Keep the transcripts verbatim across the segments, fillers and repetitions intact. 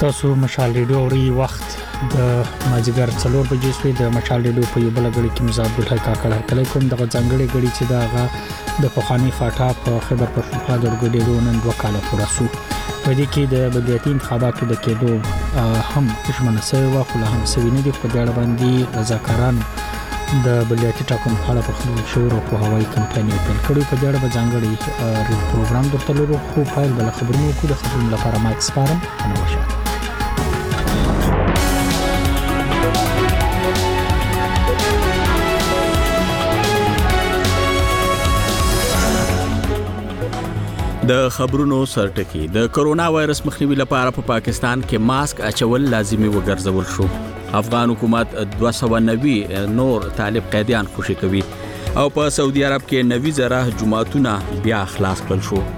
تاسو مشال ریډیو اوري وخت د مازیګر څلور بجې شوې د مشال ریډیو په یو بل غړي کې مزاب عبدالحی کاکړ کله کوم دغه ځنګړي غړي چې داغه د پخوانی فاټا په خبر پښتونخوا د ورګډېدو نن دوه کاله پوره شو. په دې کې د بلدیاتي انتخاباتو د کېدو هم ژمنه شوې و خو لا هم سوي نه دي. په دې اړه باندې رضاکاران د بلدیاتي ټاکنو په اړه په خپل شعور او پوهاوی کمپاین پیل کړی. په دې اړه به ځانګړي پروګرام درته لرو خو فایل بل خبرونه کوو. د خبرونو لپاره مایک سپارم انوشه. د خبرونو سرټکی. د کرونا وایرس مخنیوي لپاره په پا پاکستان کې ماسک اچول لازمي وګرځول شو. افغان حکومت دوه سوه نوي نور طالب قیدیان خوشي کوي او په سعودي عرب کې نوي زره جماعتونه بیا خلاص کړل شو.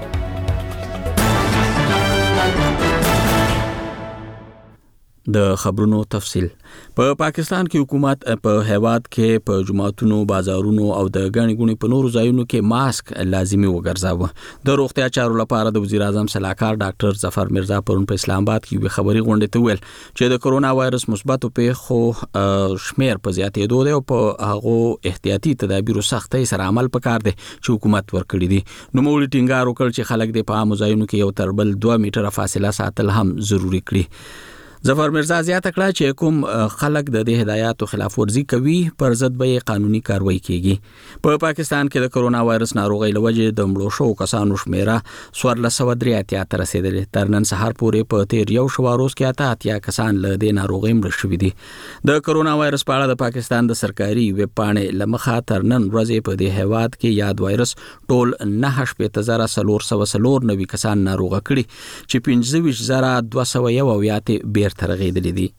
د خبرونو تفصیل. په پاکستان کې حکومت په هیواد کې په جماعتونو، بازارونو او د غنی غونی په نورو ځایونو کې ماسک لازمي وګرځاوه. د روغتیا چارو لپاره د وزیر اعظم صلاحکار ډاکټر ظفر مرزا پرون په اسلام آباد کې یو خبري غونډه ته ویل چې د کرونا وایرس مثبت پیښو شمیر په زیاتېدو دی او په هغه احتیاطي تدابیرو سختۍ سره عمل وکړ دي چې حکومت ورکړي دي. نو موږ ټینګار وکړ چې خلک د په عام ځایونو کې یو تر بل دوه میټره فاصله ساتل هم ضروری کړي. ظفر مرزا زیاته کړه چې کوم خلک د دې هدایاتو خلاف ورزي کوي پر ضد به قانوني کاروایی کیږي. په پاکستان کې د کرونا وایرس ناروغۍ لوجه د مړو شو کسانو شمیره څوارلس سوه درې اتیا ته رسیدلې. تر نن سهار پورې په تیر یو شو روز کې اته اتیا کسان له دې ناروغۍ مړ شوي دي. د کرونا وایرس په اړه د پاکستان د سرکاري ویب پاڼې لمخه تر نن ورځې په دې هیواد کې یاد وایرس ټول نه شپږ زره څلور سوه څلور نوي کسان ناروغه کړي چې پنځه ویشت زره دوه سوه یو اویا ته ترغیدلې دي.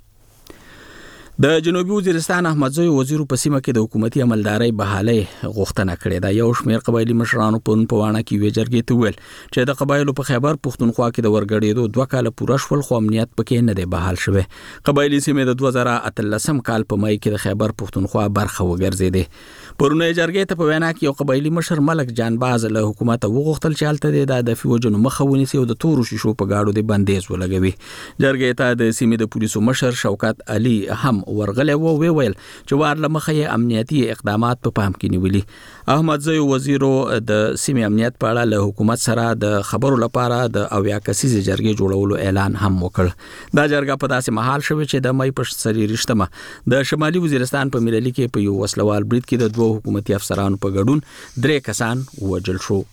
د جنوبي وزیرستان احمدزی وزیر په سیمه کې د حکومتي عملداري بحالي غوښتنه کړې ده. یو شمېر قبایلی مشرانو په پوانه کې وی جرګې ته ویل چې د قبایلو په خیبر پښتونخوا کې د ورګړېدو دوه کال پوره شول خو امنیت پکې نه دی بحال شوی. قبایلی سیمه د دوه زره اتلسم کال په مای کې د خیبر پښتونخوا برخه وګرځېده. پرونه جرګې ته په وینا کې یو قبایلی مشر ملک جانباز له حکومت وغوښتل چې حالت د دفاع وجنو مخاوني سي او د تورو شیشو په گاډو د بندیز ولګوي. جرګې ته د سیمې د پولیسو مشر شوکت علي هم ورغله و ویل چې وار لمخه امنیتي اقدامات په پام کې نیولي. احمدزی وزیرو د سیمې امنیت په اړه له حکومت سره د خبرو لپاره د اویا کسیزه جرګې جوړولو اعلان هم وکړ. دا جرګه په داسې محل شوه چې د مې په سری رښتمه د شمالي وزیرستان په ملي کې په یو وسلوال بریټ کې د دوه حکومتي افسرانو په ګډون درې کسان وژل شو.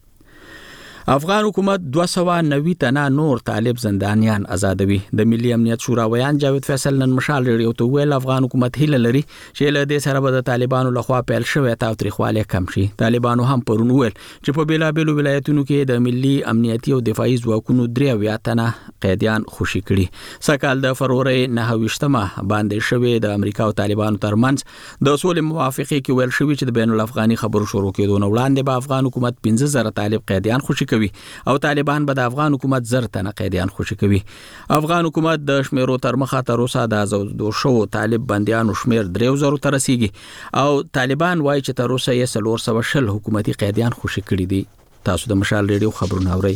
افغان حکومت دوه سوه نوي تنه نور طالب زندانیان آزادوي. د ملي امنیت شورا ویان جاوید فیصل نن مشال ریډیو ته ویل افغان حکومت هیله لري چې له دې سره به د طالبانو لخوا پیل شوی تاوتریخوالی کم شي. طالبانو هم پرون ویل چې په بیلابیلو ولایتونو کې د ملي امنیتي او دفاعي ځواکونو درې اویا تنه قیدیان خوشي کړي. سکهال د فروری نهه ویشتمه باندې شوی د امریکا او طالبانو ترمنځ د اصول موافقه کې ویل شوی چې د بین الافغاني خبرو شروع کېدو نه وړاندې به افغان حکومت پنځه زره طالب قیدیان خوشي کوي او طالبان به د افغان حکومت زر تنه قیدیان خوشي کوي. افغان حکومت د شمیرو تر مخه تر اوسه د آزادو شو طالب بندیانو شمیر درې زره ته رسیږي او طالبان وایي چې تر اوسه یې څلور سوه شل حکومتي قیدیان خوشي کړي دي. تاسو د مشال ریډیو خبرونه اورئ.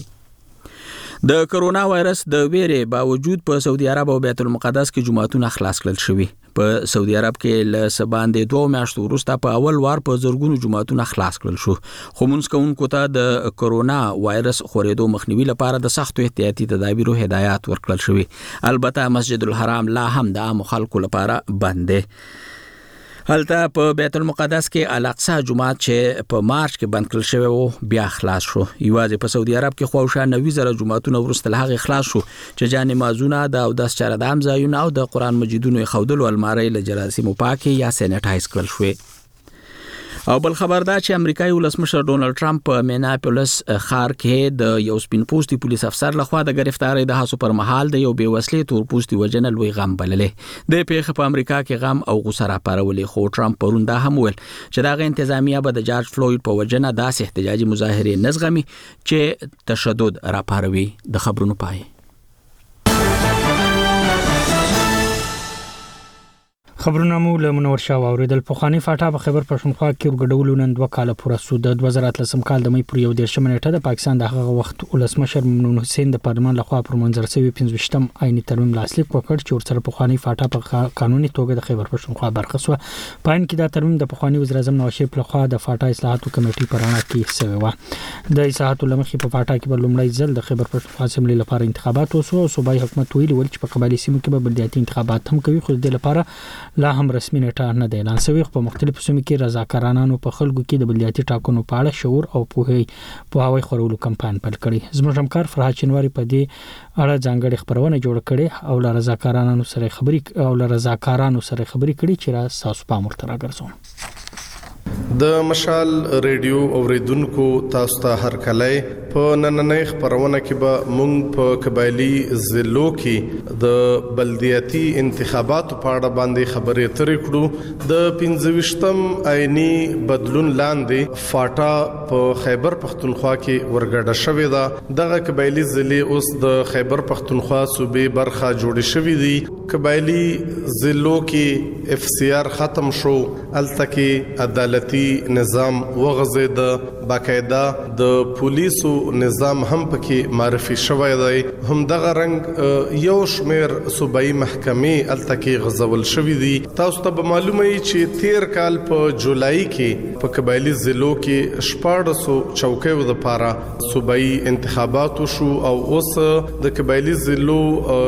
د کرونا وایرس د ویرې باوجود په سعودي عرب او بیت المقدس کې جماعتونه خلاص کړل شوي. په سعودي عرب کې له سباندې دوه میاشتو وروسته په اول وار په زرګونو جماعتونه خلاص کړل شو. خو مونږ کوونکو ته د کرونا وایرس خورېدو مخنیوي لپاره د سختو احتیاطي تدابیرو هدایات ورکړل شوي. البته مسجد الحرام لا هم د عام خلکو لپاره بند دی. هلته په بیت المقدس کې الاقصی جماعت چې په مارچ کې بند کړل شوی و بیا خلاص شو. یوازې په سعودي عرب کې خواوشا نوي زره جماعتونه وروسته له هغې خلاص شو چې جان نمازونه د اودس چردام ځایونه او د قرآن مجیدونو ایښودلو المارۍ له جراثیمو پاکې یا سینیټایز کړل شوې. او بل خبر دا چې امریکایي ولسمشر ډونالد ټرمپ په میناپولیس ښار کې د یو سپین پوستي پولیس افسر لخوا د گرفتارۍ د هڅو پر مهال د یو بې وسلې تور پوستي وژنه لوی غم بللې. د پیښې په امریکا کې غم او غوسه راپارولې خو ټرمپ پرون دا هم ویل چې دغه انتظامیه به د جارج فلوید په وژنه داسې احتجاجي مظاهرې نه زغمي چې تشدد راپاروي. د خبرونو پای. خبرونه مو له منور شاه اوریدل پخوانی فاټا په خیبر پښتونخوا کې ورګډولو نن دوه کال پوره سو د دوه زره اتلسم کال د مې پر یو دیرشم نیټه د پاکستان د هغه وخت ولسمشر ممنون حسین د پارلمان لخوا پر منظر شوی پنځوستم آئینی ترمیم لاسلیک وکړ چې ورسره پخوانی فاټا په قانوني توګه د خیبر پښتونخوا برخه شو. پاین کې دا ترمیم د پخوانی وزیر اعظم نواز شریف لخوا د فاټا اصلاحاتو کمیټې په رڼا کې شوی و. د اصلاحاتو لمخې په فاټا کې بل لومړی ځل د خیبر پښتونخوا اسمبلی لپاره انتخابات وشو او صوبایي حکومت ویلي ول چې په قبایلی سیمو کې به بلدیاتي انتخابات هم کوي، خو د لپاره لا هم رسمي نیټه نه دی اعلان شوی. په مختلفو سیمو کې رضاکارانو په خلکو کې د بلدیاتي ټاکنو په اړه شعور او پوهې پوهاوی خورولو کمپاین پیل کړي. زموږ همکار فرهاد چنواری په دې اړه ځانګړي خبرونه جوړ کړي او له رضاکارانو سره خبري او له رضاکارانو سره خبري کړي چې را تاسو په امر تر راګرځوم. د مشال ریډیو اوریدونکو تاسو ته هر کله په نننۍ خبرونه کې به مونږ په قبایلی ضلعو کې د بلدیاتي انتخاباتو په اړه باندې خبرې ترې کړو. د پنځوستم آئینی بدلون لاندې فاټا په خیبر پښتونخوا کې ورګډه شوې ده. دغه قبایلی ضلع اوس د خیبر پښتونخوا صوبې برخه جوړې شوې دي. قبایلی ضلعو کې اف سی آر ختم شو، التکه عدالتي نظام وغځید، باقاعده د پولیسو نظام هم پکې معرفي شوی دی. هم دغه رنګ یو شمیر صوبایي محکمې التکه غزول شوې دي. تاسو ته معلومه وي چې تیر کال په جولای کې په قبایلی ضلعو کې شپږ سو چوکیو د پاره صوبایي انتخابات شو او اوس د قبایلی ضلعو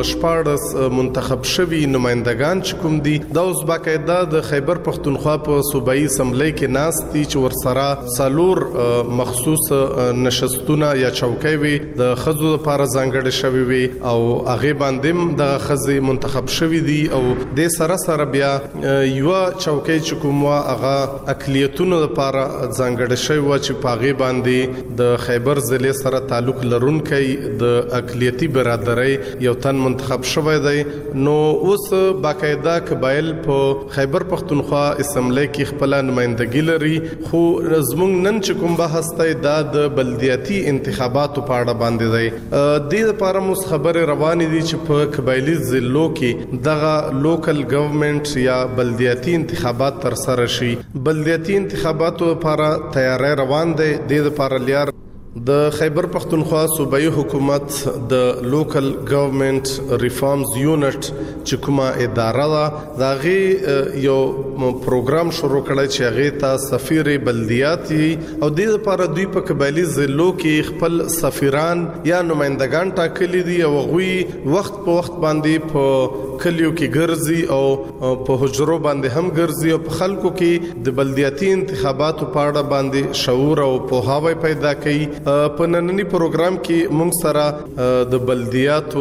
شپږ منتخب شوي نمائندگان چې کوم دي دا اوس باقاعده د خیبر پښتونخوا په صوبایي اسمبلی کې ناستي چې ورسره سالور مخصوص نشستونه یا چوکۍ وي د خزو لپاره ځانګړي شوی وي او هغه باندې د خزي منتخب شوی دي او د سره سره بیا یو چوکۍ چې کوم هغه اقلیتونو لپاره ځانګړي شوی و چې پاغي باندې د خیبر ضلع سره تعلق لرونکي د اقلیتی برادرۍ یو تن منتخب شوی دی. نو اوس باقاعده قبایل په خیبر پښتونخوا اسمبلی کې خپل نمائندګي لري، خو زموږ نن چې کوم بحث دی دا د بلدیاتي انتخاباتو په اړه باندې دی. د لپاره مو خبره روانې دي چې په قبایلی ضلعو کې دغه لوکل ګورنمنت یا بلدیاتي انتخابات تر سره شي. بلدیاتي انتخاباتو لپاره تیاری روان دی. د لپاره لیار د خیبر پښتونخوا صوبایي حکومت د لوکل ګورنمنت ریفارمز یونټ چې کومه اداره ده دا غي یو پروګرام شروع کړی چې هغه ته سفیر بلدیاتي او د لپاره دوی په قبایلی ضلعو کې خپل سفیران یا نمائندگان ټاکلي دي او غوي وخت په وخت باندې په کلیو کې ګرځي او په حجرو باندې هم ګرځي او په خلکو کې د بلدیاتي انتخاباتو په اړه باندې شعور او پوهاوی پیدا کوي. په نننی پروګرام کې موږ سره د بلدیاتو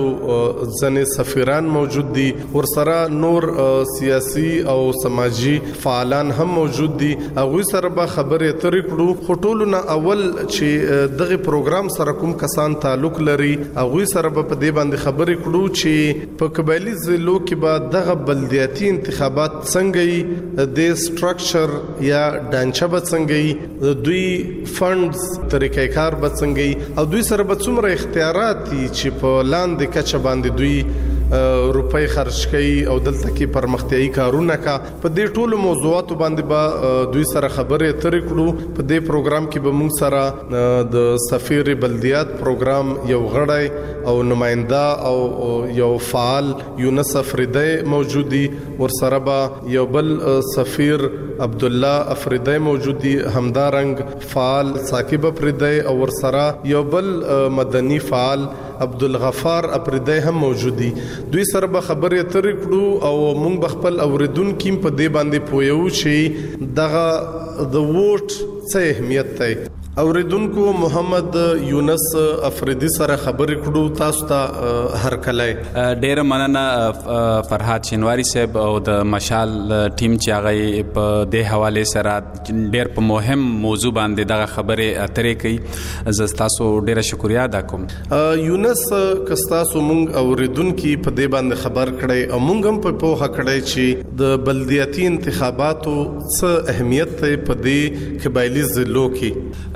ځنې سفیران موجود دي، ورسره نور سیاسي او سماجی فعالان هم موجود دي. هغه سره به خبرې ترې کړو. خټولو نه اول چې دغه پروګرام سره کوم کسان تعلق لري هغه سره به په دې باندې خبرې کړو چې په قبایلی ضلعو کې به دغه بلدیاتي انتخابات څنګه د سټرکچر یا ډانچه به څنګه دوی فندز طریقې کار بڅنګي او دوی سره به څومره اختیارات دي چې په لاندې کچه باندې دوی روپۍ خرج کوي او دلته کې پرمختیايي کارونه کا. په دې ټولو موضوعاتو باندې به دوی سره خبرې ترې کړو. په دې پروګرام کې به موږ سره د سفیر بلدیات پروګرام یو غړی او نماینده او یو فعال یونس افریدی موجودي، ورسره به یو بل سفیر عبد الله افریدی موجودي، همدارنګ فعال ثاقب افریدی او ورسره یو بل مدني فعال عبدالغفار افریدی هم موجودي. دوی سره به خبرې ترې کړو او مونږ به خپل اوریدونکو په دې باندې پویو چې دغه د ووټ څه اهمیت دی. اوریدونکو محمد یونس افریدی سره خبرې کړو. تاسو ته هر کله ډیر مننه فرهاد چنواری صاحب او د مشال ټیم چې هغه په دې حواله سره ډیر په مهم موضوع باندې دغه خبرې اترې کوي. زه تاسو ډیر شکریا ادا کوم. یونس کستاسو مونږ اوریدونکو په دې باندې خبر کړی او مونږ هم په پوهه کړی چې د بلدیاتي انتخاباتو څه اهمیت دی په دې قبایلی ضلعو کې.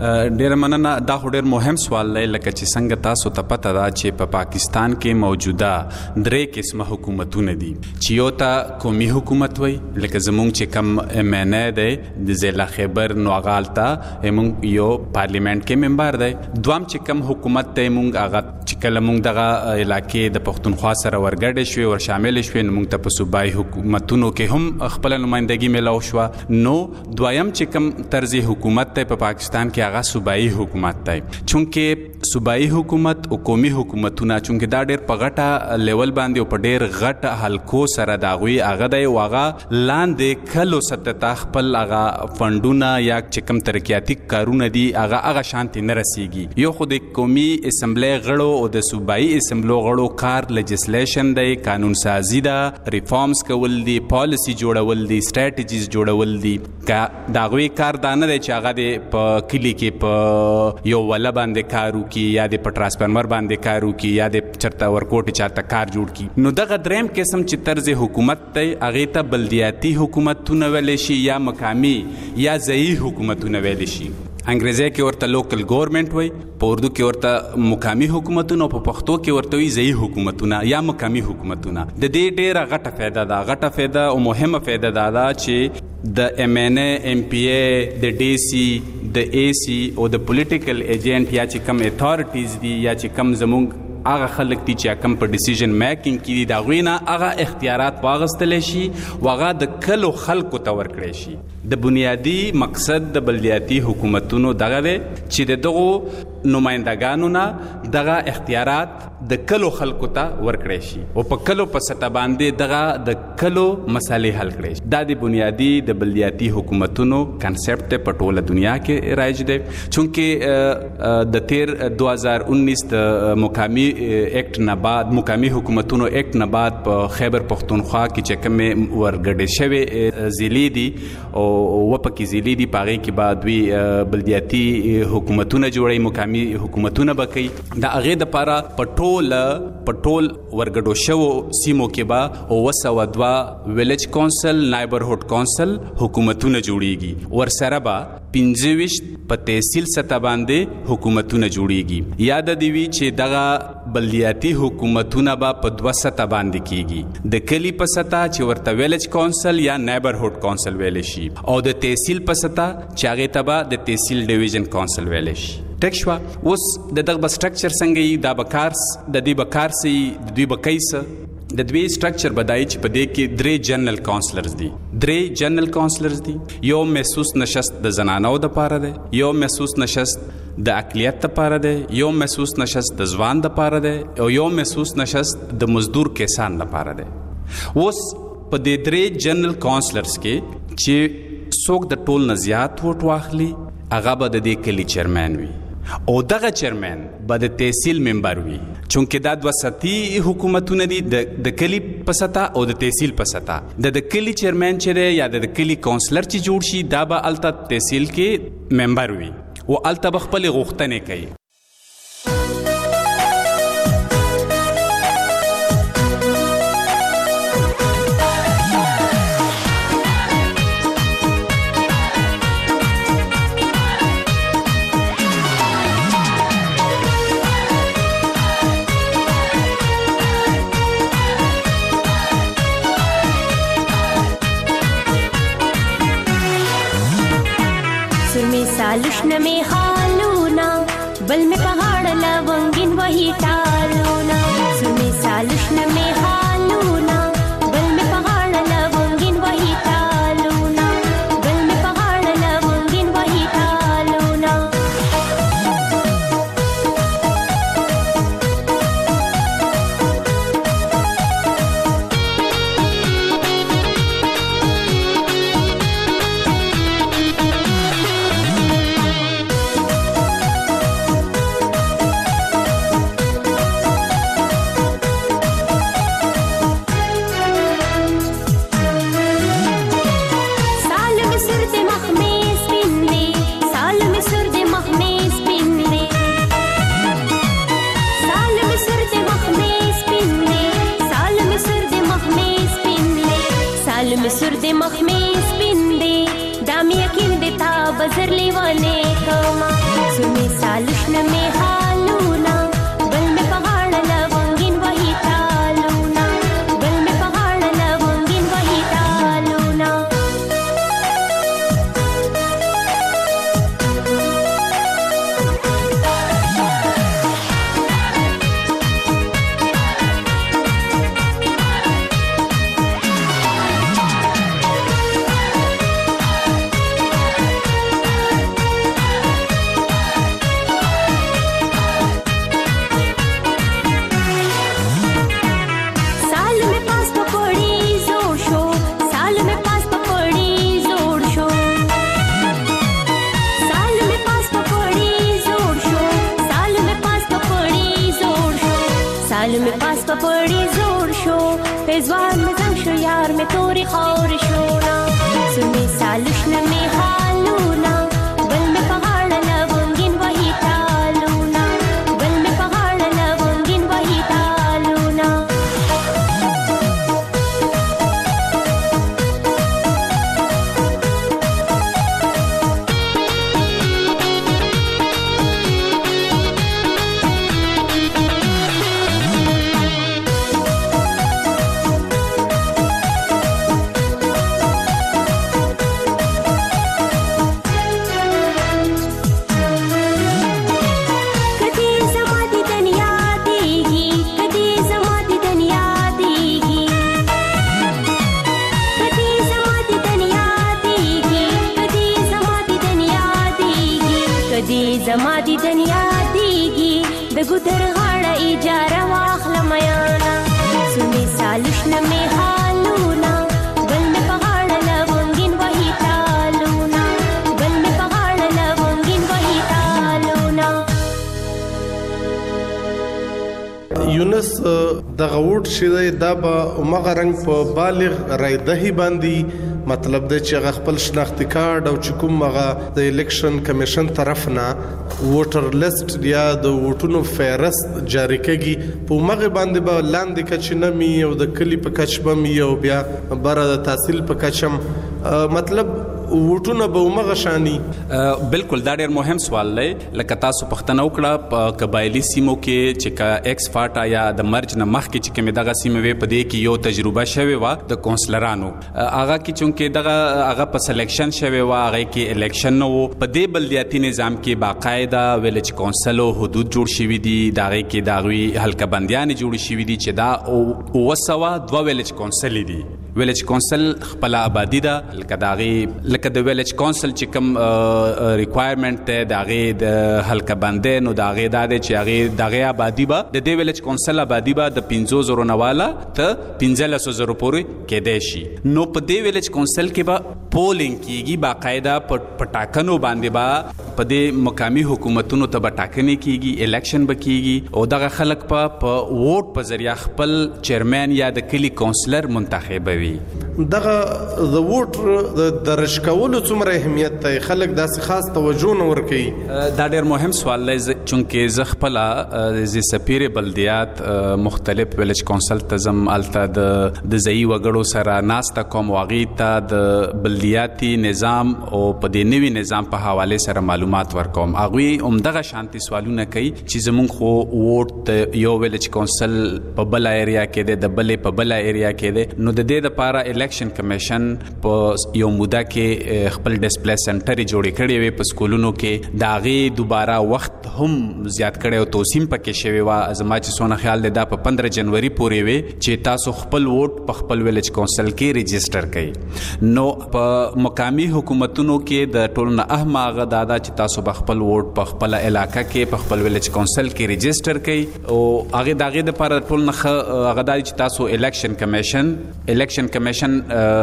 ډیر مننه. دا خو ډیر مهم سوال دی، لکه چې څنګه تاسو ته پته ده چې په پاکستان کې موجوده درې قسمه حکومتونه دي، چې یو ته قومي حکومت وي، لکه زمونږ چې کم ایم این ای دی د ضلع خیبر نوغال ته مونږ یو پارلیمنت کې ممبر دی. دوام چې کم حکومت دی مونږ هغه چې کله مونږ دغه علاقې د پښتونخوا سره ورګډې شوې ور شامل شوې نو مونږ ته په صوبایي حکومتونو کې هم خپل نمائندګي ملاو شوه. نو دویم چې کم طرز حکومت دی په پاکستان کې هغه صوبایي حکومت دی، چونکې صوبایي حکومت او قومي حکومتونه چونکې دا ډېر په غټه لیول باندې او په ډېر غټ حلقو سره د هغوی هغه دی او هغه لاندې کلو سطح خپل هغه فنډونه یا چې کوم ترقیاتي کارونه دي هغه هغه شانتې نه رسیږي. یو خو د قومي اسمبلی غړو او د صوبایي اسمبلو غړو کار لیجسلیشن دی، قانون سازي ده، ریفارمز کول دي، پالیسي جوړول دي، سټریټجیز جوړول دي. که د هغوی کار دا نه دی چې هغه د په کلي کې په یو وله باندې کار وکړي یا د په ټرانسفارمر باندې کار وکړي یا د چرته ورکوټې چاته کار جوړ کړي. نو دغه دریم قسم چې طرز حکومت دی هغې ته بلدیاتي حکومتونه ویلی شي یا مقامي یا ځایي حکومتونه ویلی شي. انګریزي کې ورته لوکل ګورنمنت وای، په اردو کې ورته مقامي حکومتونه او په پښتو کې ورته وي ځایي حکومتونه یا مقامي حکومتونه. د دې ډېره غټه فایده ده، غټه فایده او مهمه فایده دا ده چې د ایم این ای، ایم پی ای، د ډي سي، د اے سی او د پولیټیکل ایجنټ یا چې کم اتھارټیز دي یا چې کم زمونږ هغه خلک دي چې کم په ډیسیژن میکینګ کې دي د هغوی نه هغه اختیارات واخیستلی شي او هغه د کلو خلکو ته ورکړی شي. د بنیادي مقصد د بلدیاتي حکومتونو دغه دی چې د دغو نمایندګانو نه دغه اختیارات د کلو خلکو ته ورکړی شي او په کلو په سطح باندې دغه د کلو مسالې حل کړی شي. دا د بنیادي د بلدیاتي حکومتونو کنسپټ په ټوله دنیا کې رایج دی، چونکې د تیر دو هزار انیس د مقامی ایکټ نه بعد مقامی حکومتونو ایکټ نه بعد په خیبر پښتونخوا کې چې کومې ورګډې شوې ضلعې دي او وپکې ضلعې دي په هغې کې به دوی بلدیاتي حکومتونه جوړوي، مقامی حکومتونه به کوي. د هغې دپاره په ټوله په ټول ورګډو شوو سیمو کې به اووه سوه دوه ویلیج کونسل، نایبرهوډ کونسل حکومتونه جوړیږي. ورسره به پنځه ویشت په تحصیل سطح باندې حکومتونه جوړیږي. یاد دې وي چې دغه بلدیاتي حکومتونه به په دوه سطح باندې کیږي، د کلي په سطح چې ورته ویلیج کونسل یا نایبرهوډ کونسل ویلی شي او د تحصیل په سطح چې هغې ته به د تحصیل ډیویژن کونسل ویلی شي. ټیک شوه. اوس د دغه به سټرکچر څنګه وي، دا به کار د دوی به کار څه وي، د دوی به کوي څه. د دوی سټرکچر به دا وي چې په دې کې درې جنرل کونسلرز دي درې جنرل کونسلرز دي یو محسوس نشست د زنانو دپاره دی، یو محسوس نشست د اقلیت دپاره دی، یو محسوس نشست د ځوان دپاره دی او یو محسوس نشست د مزدور کسان دپاره دی. اوس په دې درې جنرل کونسلرز کې چې څوک د ټول نه زیات ووټ واخلي هغه به د دې کلي چیرمین وي او دغه چیرمین به د تحصیل ممبر وي، چونکې دا دوه سطحي حکومتونه دي، د کلي په سطح او د تحصیل په سطح. د د کلي چیرمین چې دی یا د کلي کونسلر چې جوړ شي دا به هلته تحصیل کې ممبر وي او هلته به خپلې غوښتنې کوي. सालुष्ण में हालूना बल में पहाड़ लवंगिन वही टालूना सुने सालुष्ण में हालूना बल में पहाड़ लवंगिन वही टालूना बल में पहाड़ लवंगिन वही टालूना. پړی زور شو پېزوان مې زنګ شو یار مې تورې خاورې شو نا سمې سالوشنه مې حالونه بل مې په غاړه لونګین وهي تالونه بل مې په غاړه لونګین وهي تالونه زما دی دنیا دیږي د ګودر غاړه اجاره واخلم یانا سمې سالوشنه مې حالونه بل مې په غاړه لونګین وهي تالونه بل مې په غاړه لونګین وهي تالونه یونس دغه ووټ چې دی دا به همغه رنګ په بالغ رایدهي باندې مطلب دی چې هغه خپل شناختی کارت او چې کوم هغه د الیکشن کمیشن طرف نه ووټر لیست یا د ووټونو فهرست جاری کړي په همغه باندې به لاندې کچ نه می او د کلی په کچ به می او بیا بره د تحصیل په کچم مطلب ووټونه به همغه شانی بالکل دا ډېر مهم سوال دی لکه تاسو پښتنه وکړه په قبایلی سیمو کې چې کا ایکس فاټا یا د مرج نه مخکې چې کومه دغه سیمه وي په دې کې یو تجربه شوی و د کونسلرانو هغه کې چونکې دغه هغه په سلیکشن شوی و هغه کې الیکشن نو په دې بلدیاتي نظام کې باقاعده ویلج کونسل او حدود جوړ شوی دي دغه کې داغوي حلقه بندیان جوړ شوی دي چې دا وسوا دوه ویلج کونسل دي ویلج کونسل خپل آبادی ده لکه داغي لکه د ویلج کونسل چې کوم ریکوایرمنت ته داغي د حلقه بندې نو داغي د چې هغه داغي آبادی به د دې ویلج کونسل آبادی به د پنځه زره نواله ته پنځه زره پورې کېدای شي نو په دې ویلج کونسل کې به پولینګ کیږي باقاعده پټاکنو باندې به په دې مقامی حکومتونو ته به ټاکنې کیږي الیکشن به کیږي او دغه خلک په ووټ په ذریعہ خپل چیرمن یا د کلی کونسلر منتخبوي دغه د ووټ د درج کولو څومره اهمیت دی خلک داسې خاص توجه نه ورکوي دا ډېر مهم سوال دی چونکې زه خپله د سپیرې بلدیات مختلف ویلج کونسل ته ځم هلته د د ځایي وګړو سره ناسته کوم او هغوی ته د بلدیاتي نظام او په دې نوي نظام په حوالې سره معلومات ورکوم هغوی همدغه شانتي سوالونه کوي چې زمونږ خو ووټ د یو ویلج کونسل په بله ایریا کې دی د بلې په بله ایریا کې دی نو د دې دپاره الیکشن کمیشن په یو موده کې خپل ډسپلی سنټر جوړې کړې وې په سکولونو کې د هغې دوباره وخت هم زیات کړی او توسیم پکې شوی وه زما چې څونه خیال دی دا په پندره جنوري پورې وې چې تاسو خپل ووټ په خپل ویلج کونسل کې رجسټر کړئ نو په مقامی حکومتونو کې د ټولو نه اهم هغه دا ده چې تاسو به خپل ووټ په خپله علاقه کې په خپل ویلج کونسل کې رجسټر کړئ او هغې د هغې دپاره ټول نه ښه هغه دا چې تاسو الیکشن کمیشن الیکشن کمیشن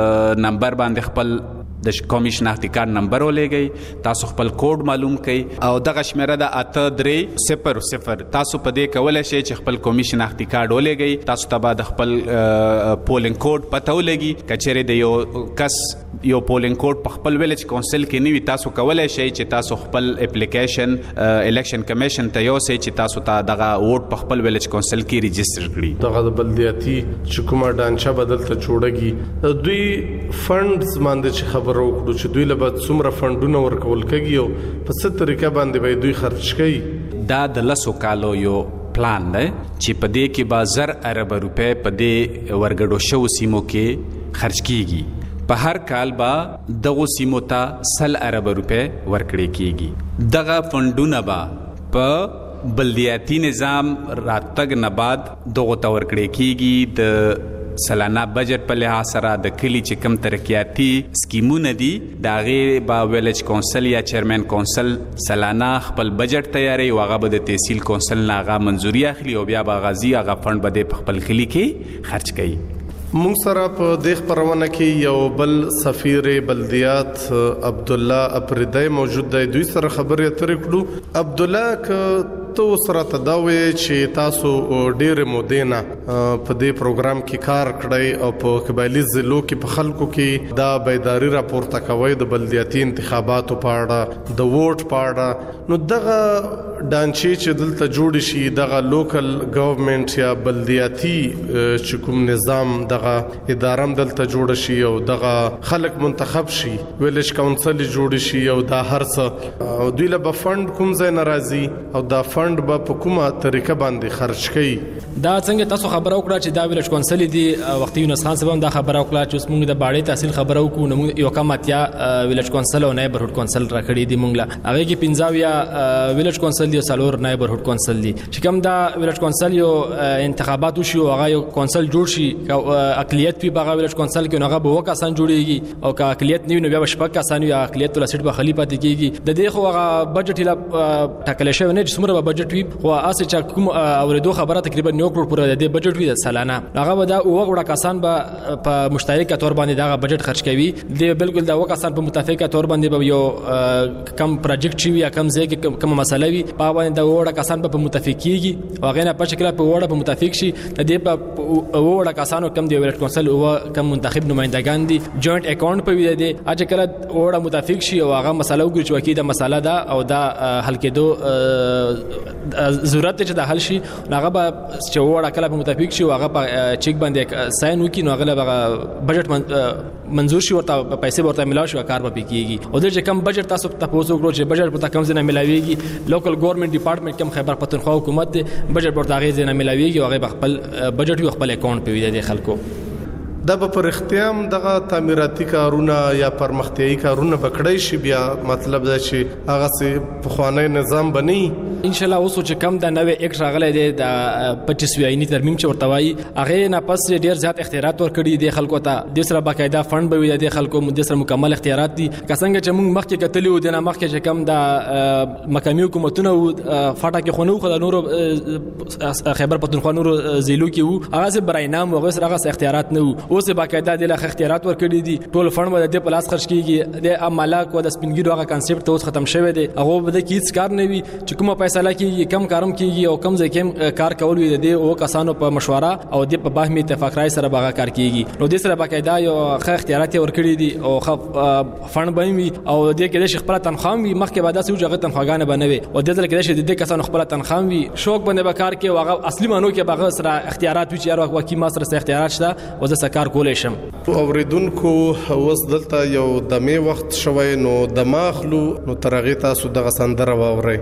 نمبر باندې خپل د قومي شناختی کارت نمبر ولېږئ تاسو خپل کوډ معلوم کړئ او دغه شمیره د اته درې صفر صفر تاسو په دې کولی شئ چې خپل قومي شناختی کارت ولېږئ تاسو ته به د خپل پولینګ کوډ پته ولګي که چیرې د یو کس یو پولینګ کوډ په خپل ویلج کونسل کې نه وي تاسو کولی شئ چې تاسو خپل اپلیکیشن الیکشن کمیشن ته یوسئ چې تاسو ته دغه ووټ په خپل ویلج کونسل کې رجسټر کړي دغه د بلدیاتي چې کومه ډانچه بدلته جوړږي دوی فنډز باندې چې خبر وکړو چې دوی له بعد څومره فنډونه ورکول کېږي او په څه طریقه باندې به دوی خرج کوي دا د لسو کالو یو پلان دی چې په دې کې به زر اربه روپۍ په دې ورګډو شوو سیمو کې خرج کیږي په هر کال به دغو سیمو ته سل اربه روپۍ ورکړې کیږي دغه فنډونه به په بلدیاتي نظام راتګ نه بعد دغو ته ورکړې کیږي د سلانه بجټ په لحاظ سره د کلی چې کم ترقیاتي سکیمونه دي د هغې به ویلج کونسل یا چیرمن کونسل سلانه خپل بجټ تیاروي او هغه به د تحصیل کونسل نه هغه منظوري اخلي او بیا به هغه ځي هغه فنډ به دی په خپل کلي کې خرج کوي مونږ سره په دې خپرونه کې یو بل سفیر بلدیات عبدالله اپریدی موجود دی دوی سره خبرې اترې کړو عبدالله که کته سره تداوي چې تاسو ډېر مودینا په دې پروګرام کې کار کړی او په قبایلی ضلعو کې په خلکو کې دا بیداری راپورته کوي د بلدیاتي انتخاباتو په اړه د ووټ په اړه. نو دغه ډانچې چې دلته جوړ شي دغه لوکل ګورنمنت یا بلدیاتي چې کوم نظام دغه اداره دلته جوړ شي او دغه خلک منتخب شي ویلج کونسل جوړ شي او دا هر څه او دوی له فند کوم ځای ناراضي او دا فند به په کومه طریقه باندې خرج کړي. دا څنګه تاسو خبرو کړه چې دا ویلج کونسل دی وختي یونس خان صاحب دا خبرو کړه چې موږ د باړې تحصیل خبرو کو نو یو کم اتیا ویلج کونسل او نیبرهډ کونسل راکړي دي موږ لا هغه کې پنځاویا ویلج کونسل دی سالور نیبرهډ کونسل دی چې کوم دا ویلج کونسل یو انتخابات وشي او هغه یو کونسل جوړ شي اقلیت په باغ ویلج کونسل کې هغه به وکاسان جوړيږي او که اقلیت نه وي نو بیا شپږ کسان یا اقلیت له سټ به خلیفہ دی کېږي. د دې خو هغه بجټ لا ټاکل شوی نه چې څومره بجټ وي خو اسه چې کوم اوریدو خبره تقریبا یو کروڑ پورې د بجټ وي د سالانه هغه به دا وګړه کسان به په مشترکه تور باندې دا بجټ خرج کوي. د بالکل دا وکاسان په متفقه تور باندې به یو کم پروجیکټ چی وي یا کم ځای کې کوم مسله وي په باندې دا وګړه کسان په متفق کیږي او هغه نه په شکل په وګړه په متفق شي د دې په وګړه کسانو کم دی ویلټ کونسل او کم منتخب نمائندگان دي جوائنٹ اکاؤنٹ په وی دی اځ کله وګړه متفق شي او هغه مسله وګوري چې وکیده مسله ده او دا حل کېدو ضرورت چې د حل شي هغه به چې وړه کله په متفق شي هغه په چیک باندې ساين وکي نو هغه بجټ منظور شي ورته پیسې ورته ملاوي شي کار به کیږي او د چې کم بجټ تاسو ته پوسو کړو چې بجټ په کم ځنه ملاويږي لوکل ګورنمنت ډپارټمنټ کم خیبر پختونخوا حکومت بجټ ورته غي ځنه ملاويږي او هغه خپل بجټ یو خپل اکاؤنٹ په ویل دي خلکو دا به پر اختیام دغه تعمیراتي کارونه یا پرمختیایي کارونه بکړی شي بیا مطلب دا چې هغه سي په خوانی نظام بني ان شاء الله اوس چې کم د نوې اکټ راغلی دی د پچیس ویاینی ترمیم چې ورته وایي هغه نه پس ډیر زیات اختیارات ورکړي دي خلکو ته د سره باقاعده فند به وي د خلکو د سره مکمل اختیارات دي څنګه چې موږ مخکې کتلی و د نه مخکې چې کم د مقامی حکومتونه و فاټا کې خونو خو د نور خیبر پختونخوا نور ضلعو کې و هغه سه براینام هغه سره هغه اختیارات نه و اوس باقاعده د لخ اختیارات ورکړي دي ټول فند به د پلاس خرج کیږي د املاک او د سپینګیرو هغه کانسپټ اوس ختم شوی دی هغه به د کیڅ کار نه وي چې کومه فیصله کیږي کم کارم کیږي او کم ځکه کار کول وي د او کسانو په مشوره او د په باهمي اتفاق راي سره باغه کار کیږي نو د سره باقاعده یو ښه اختیارات ورکړي دي او خ فند به وي او د کې د خپل تنخواه وي مخکې بعد سې جوړه تنخواهګانه بنوي او د دې کې د کسانو خپل تنخواه وي شوق باندې به کار کوي او هغه اصلي مانو کې باغه سره اختیارات وي چې هر وخت کی ما سره اختیارات شته او د سکار کولې شم. اوریدونکو اوس دلته یو دمه وخت شوي نو دماغلو نو ترغه تاسو دغه سندره واوري.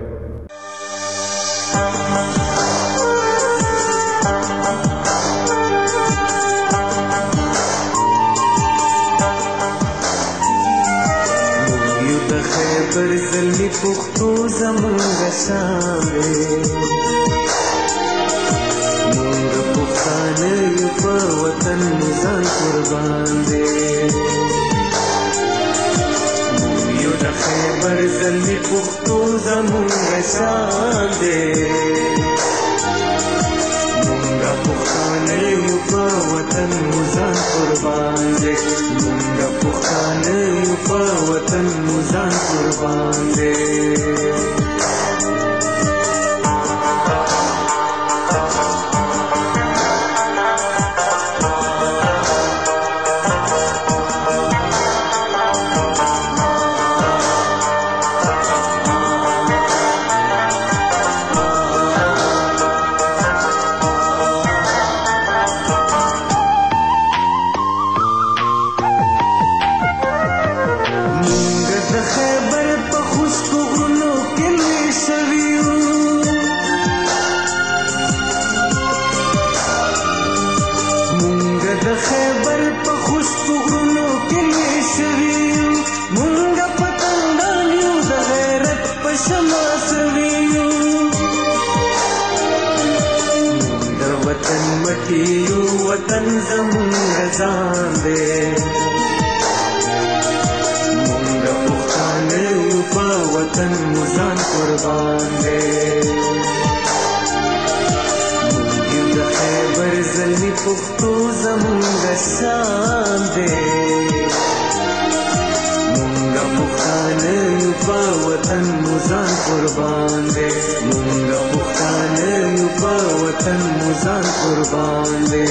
یو د خیبر زلمی پختو زمونږ شامل مونږ پښتانه یو په وطن ځان قربان دي یو د خیبر زلمی پختو زمونږ شان دي مونږ پښتانه یو په وطن ځان قربان دي مونږ پښتانه یو په وطن ځان قربان دي. وطن زمونږ ځان دی مونږ پښتانه یو په وطن مو ځان قربان دی مونږ یو د خیبر زلمی پښتو زمونږ شان دی مونږ پښتانه یو په وطن مو ځان قربان دی مونږ ځان قربان دی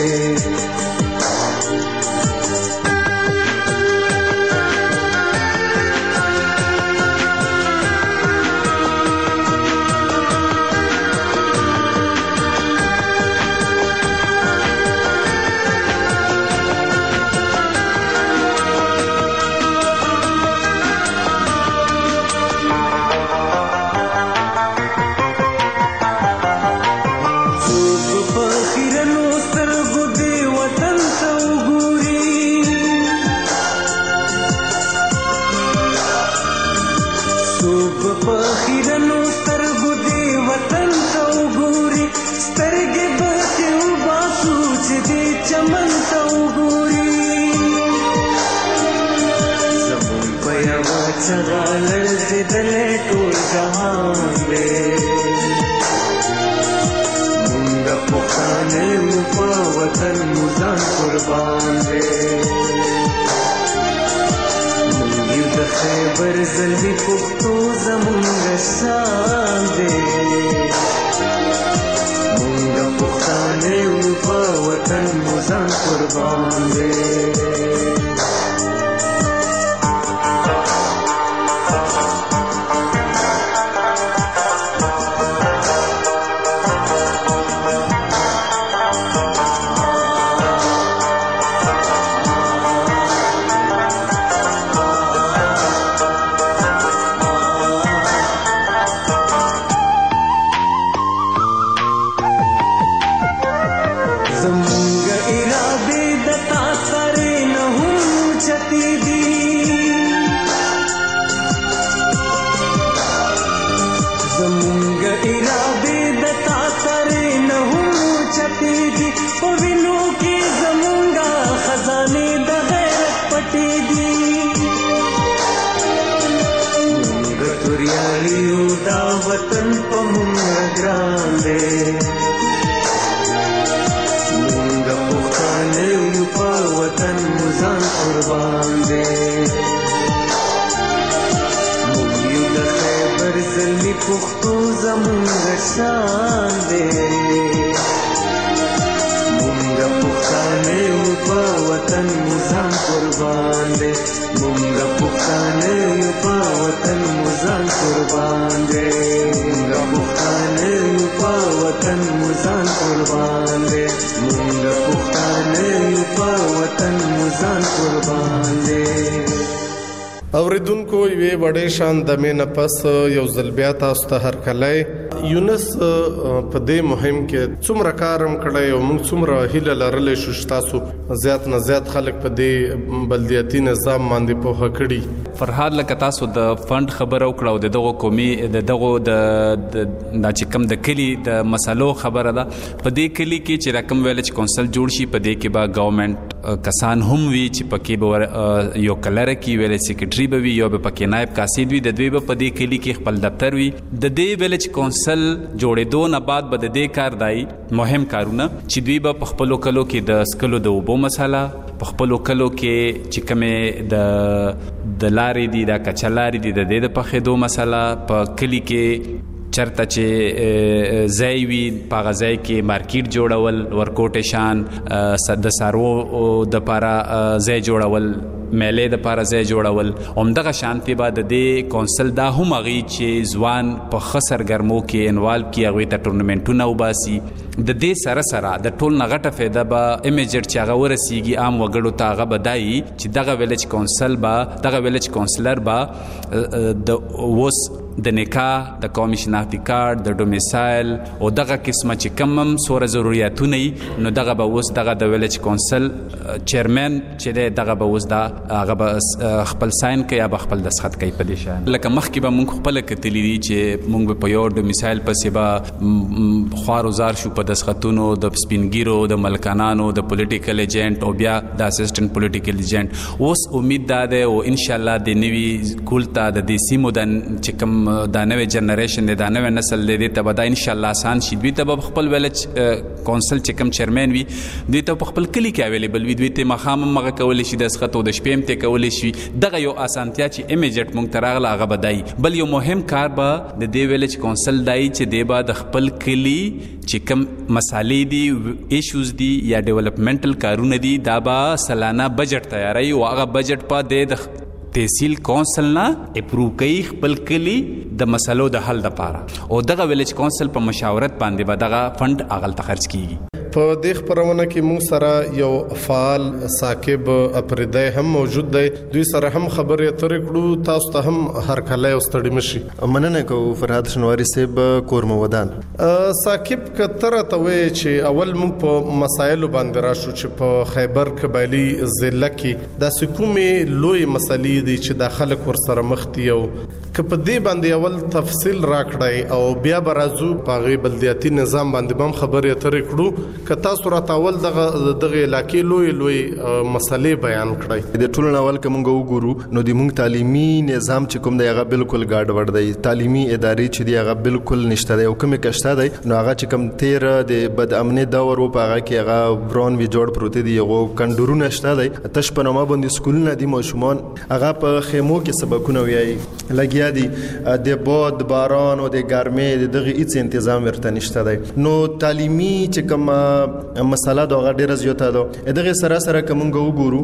برزلمی پختو زمونږ شان دی مونږ پښتانه یو په وطن مو ځان قربان دی پختو زمونږ شان دی مونږ پښتانه یو په وطن مو ځان قربان دی مونږ پښتانه یو په وطن مو ځان قربان دی مونږ پښتانه یو په وطن مو ځان قربان دی مونږ پښتانه یو په وطن مو ځان قربان دی اوریدونکو یوې وړې شان د مینه پس یو ځل بیا تاسو ته هرکلی یونس په دې مهم کې څومره کارم کړی او موږ څومره هیله لرلی شو چې تاسو زیات نه زیات خلک په دې بلدیاتي نظام باندې پوهه کړي فرهاد لکه تاسو د فند خبره وکړه او دغه قومي دغه د چې کوم د کلی د مسالو خبره ده په دې کلی کې چې رقم ویلج کونسل جوړ شي په دې کې به ګورنمنت کسان هم وي چې پکې به یو کلر کې ویلج سیکریټري به وي یو به پکې نائب قاصد وي د دوی به په دې کلی کې خپل دفتر وي د دې ویلج کونسل جوړېدو نه بعد به د دې کار دای مهم کارونه چې دوی به په خپل کلو کې د سکلو د وبو مسله په خپل کلو کې چې کومه د د لارې دي د کچلارې دي د دې د پخېدو مسله په کلی کې چرته چې ځای وي په هغه ځای کې مارکیټ جوړول ورکوټ شان د سارو د پاره ځای جوړول میلې د پاره ځای جوړول همدغه شانتي بعد د دې کونسل دا هم هغه چې ځوان په خسر ګرمو کې انوالو کې هغه ته ټورنمنټونه وباسي د دې سره سره د ټول نغټه فایده به ایمیجر چې هغه ورسیږي عام وګړو ته هغه بدایي چې دغه ویلج کونسل به دغه ویلج کونسلر به د وس د نکاح د قومي شناختی کارت د ډومیسایل او دغه قسمه چې کمم سوره ضرورتونه نو دغه به وس دغه د ویلج کونسل چیرمن چې دغه به وس دا هغه به خپل ساين کوي یا خپل دسخط کوي په دې شان لکه مخکې به مونږ خپل کتلی دي چې مونږ په یو ډومیسایل پسې به خوار وزار شو په دسخطونو د سپینګیرو د ملکانانو د پولیټیکل ایجنټ او بیا د اسسټنټ پولیټیکل ایجنټ اوس امید ده او ان شاء الله د نوي کولتا د دې سیمو د چې کوم دا نوې جنریشن دی دا نوې نسل دی ته به دا ان شاء الله آسان شي دوی ته به خپل ویلج کونسل چې کوم چیرمن وي دوی ته په خپل کلی کې اویلیبل وي دوی ته مخام مغه کولی شي د سخت او د شپې هم ته کولی شي دغه یو اسانتیا چې ایمیجیټ مونږ تراغله هغه بدای بل یو مهم کار به د دې ویلج کونسل دای چې دی به د خپل کلی چې کوم مسالې دي ایشوز دي یا ډیولپمنټل کارونه دي دا به سالانه بجټ تیاری او هغه بجټ په د تحصیل کونسل نه اپروو کوي خپل کلی د مسلو د حل لپاره او دغه ویلج کونسل په مشاورت باندې به دغه فند اغل ته خرج کیږي په دې خبرونه کې موږ سره یو فعال ثاقب اپریدای هم موجود دی دوی سره هم خبرې اترې کړو تاسو ته هم هر کله یو ستړي مشي مننه کوم فرهاد شنواری صاحب کورمه ودان ثاقب کتره ته وی چې اول موږ په مسایلو باندې راشو چې په خیبر قبایلی ضلع کې د حکومت لوی مسلې دي چې د خلک ور سره مخ دي او که په دې باندې اول تفصیل راکړای او بیا برازو په غي بلدیاتي نظام باندې بم خبرې اترې کړو که تاسو را تاول دغه دغه علاقې لوی لوی مسلې بیان کړئ د ټولو اول کوم وګورو نو د موږ تعلیمي نظام چې کوم دی هغه بالکل ګاډ وړ دی تعلیمي ادارې چې دی هغه بالکل نشته دی او کومه کشته دی نو هغه چې کوم تیر د بد امنیت دور او په هغه کې هغه برون وی جوړ پروت دی یو کندورونه شته دی تش په نوما باندې سکولونه دي ماشومان هغه په خیمو کې سبقونه ویایي لګیا دي د باد باران او د ګرمۍ دغه هیڅ تنظیم ورته نشته دی نو تعلیمي چې کوم مسله دا ډیره زیاته ده دغه سره سره کومګه وګورو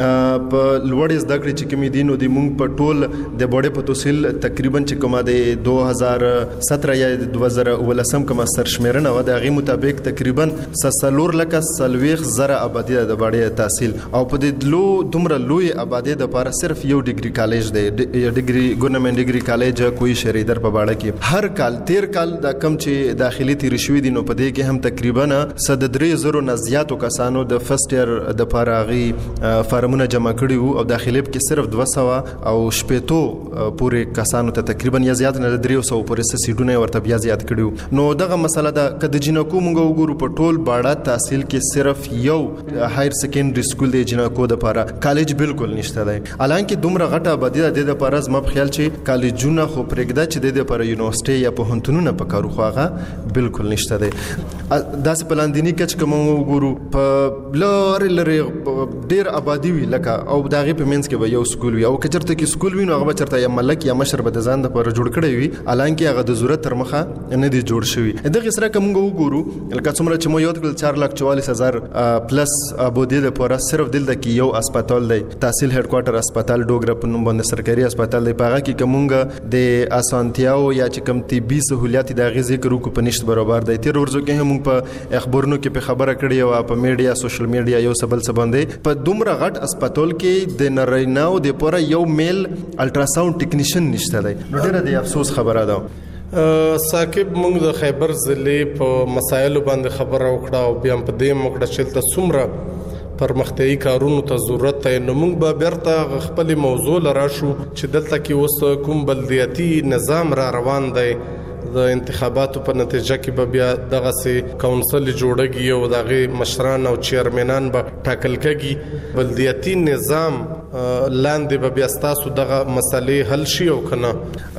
په لوړ زده کړې چې کوم دي نو د مونږ په ټول د بوډه په توسل تقریبا چې کومه د دوه هزار سطر یا دوه هزار ولسم کومه سرشمیرنه و د غي مطابق تقریبا سلور لکه سلويخ زره آبادی د بوډه تحصیل او په د لو دومره لوی آبادی د لپاره صرف یو ډیګري کالج دی ډیګري ګورنمنت ډیګري کالج کوئی شری در په باړه کې هر کال تیر کال د کم چې داخلي تیر شوې دي نو په دې کې هم تقریبا د درې زرو نه زیاتو کسانو د فرست ایئر د پاراغي فارمونه جمع کړي وو او داخلي کې صرف دوه سوه او شپېتو پورې کسانو ته تقریبا یا زیات نه درې سوه پورې سیټونه ورته بیا زیات کړي نو دغه مسله ده کله جنکو مونږ وګورو په ټول باړه تحصیل کې صرف یو هایر سیکنډري سکول دی جنکو د پاره کالج بالکل نشته دی الانکه دومره غټه آبادی د د پاره زما په خیال چې کالجونه خو پرېږده چې د لپاره یونیورسيټي یا پوهنتونونه په کارو خواغه بالکل نشته دی داس پلاندینی کچ کوم وګورو په لار لري ډیر آبادی وی لکه او داغه په منځ کې یو سکول وی او کچرته کې سکول وی نو هغه چرته یا ملک یا مشر به ځان د پر جوړ کړی وی الانکه هغه د ضرورت تر مخه نه دی جوړ شوی دغه سره کوم وګورو لکه څومره چې مو یو د چار لک چوالیس هزار پلس آبادی د پورا صرف دل د کې یو هسپتال دی تحصیل هډ کوارټر هسپتال ډوګرا په نوم باندې سرکاري هسپتال دی پاغه کې کومګه د اسانتیاو یا چې کوم طبي سہولیات د غي ذکر کو په نشټ برابر دی تیر ورځو کې هم په اخبارونو کې په خبره کړې او په میډیا سوشل میډیا یو سبل سبندې په دومره غټ هسپتال کې د ناریناو د پوره یو میل الټراساوند ټیکنیشن نشته دی نو ډیره د افسوس خبره ده ثاقب موږ د خیبر ضلع په مسایلو باندې خبره وکړه او بیا په دې موږ چې ته څومره پرمختیايي کارونو ته ضرورت دی نو موږ به بیرته خپل موضوع لراشو چې دلته کې اوس کوم بلدیاتي نظام را روان دی د انتخاباتو په نتیجه کې به بیا دغه سي کونسل جوړږي او دغه مشران او چیرمنان به ټاکل کېږي بلدیاتي نظام لاندې به بیا تاسو دغه مسلې حل شي او کنه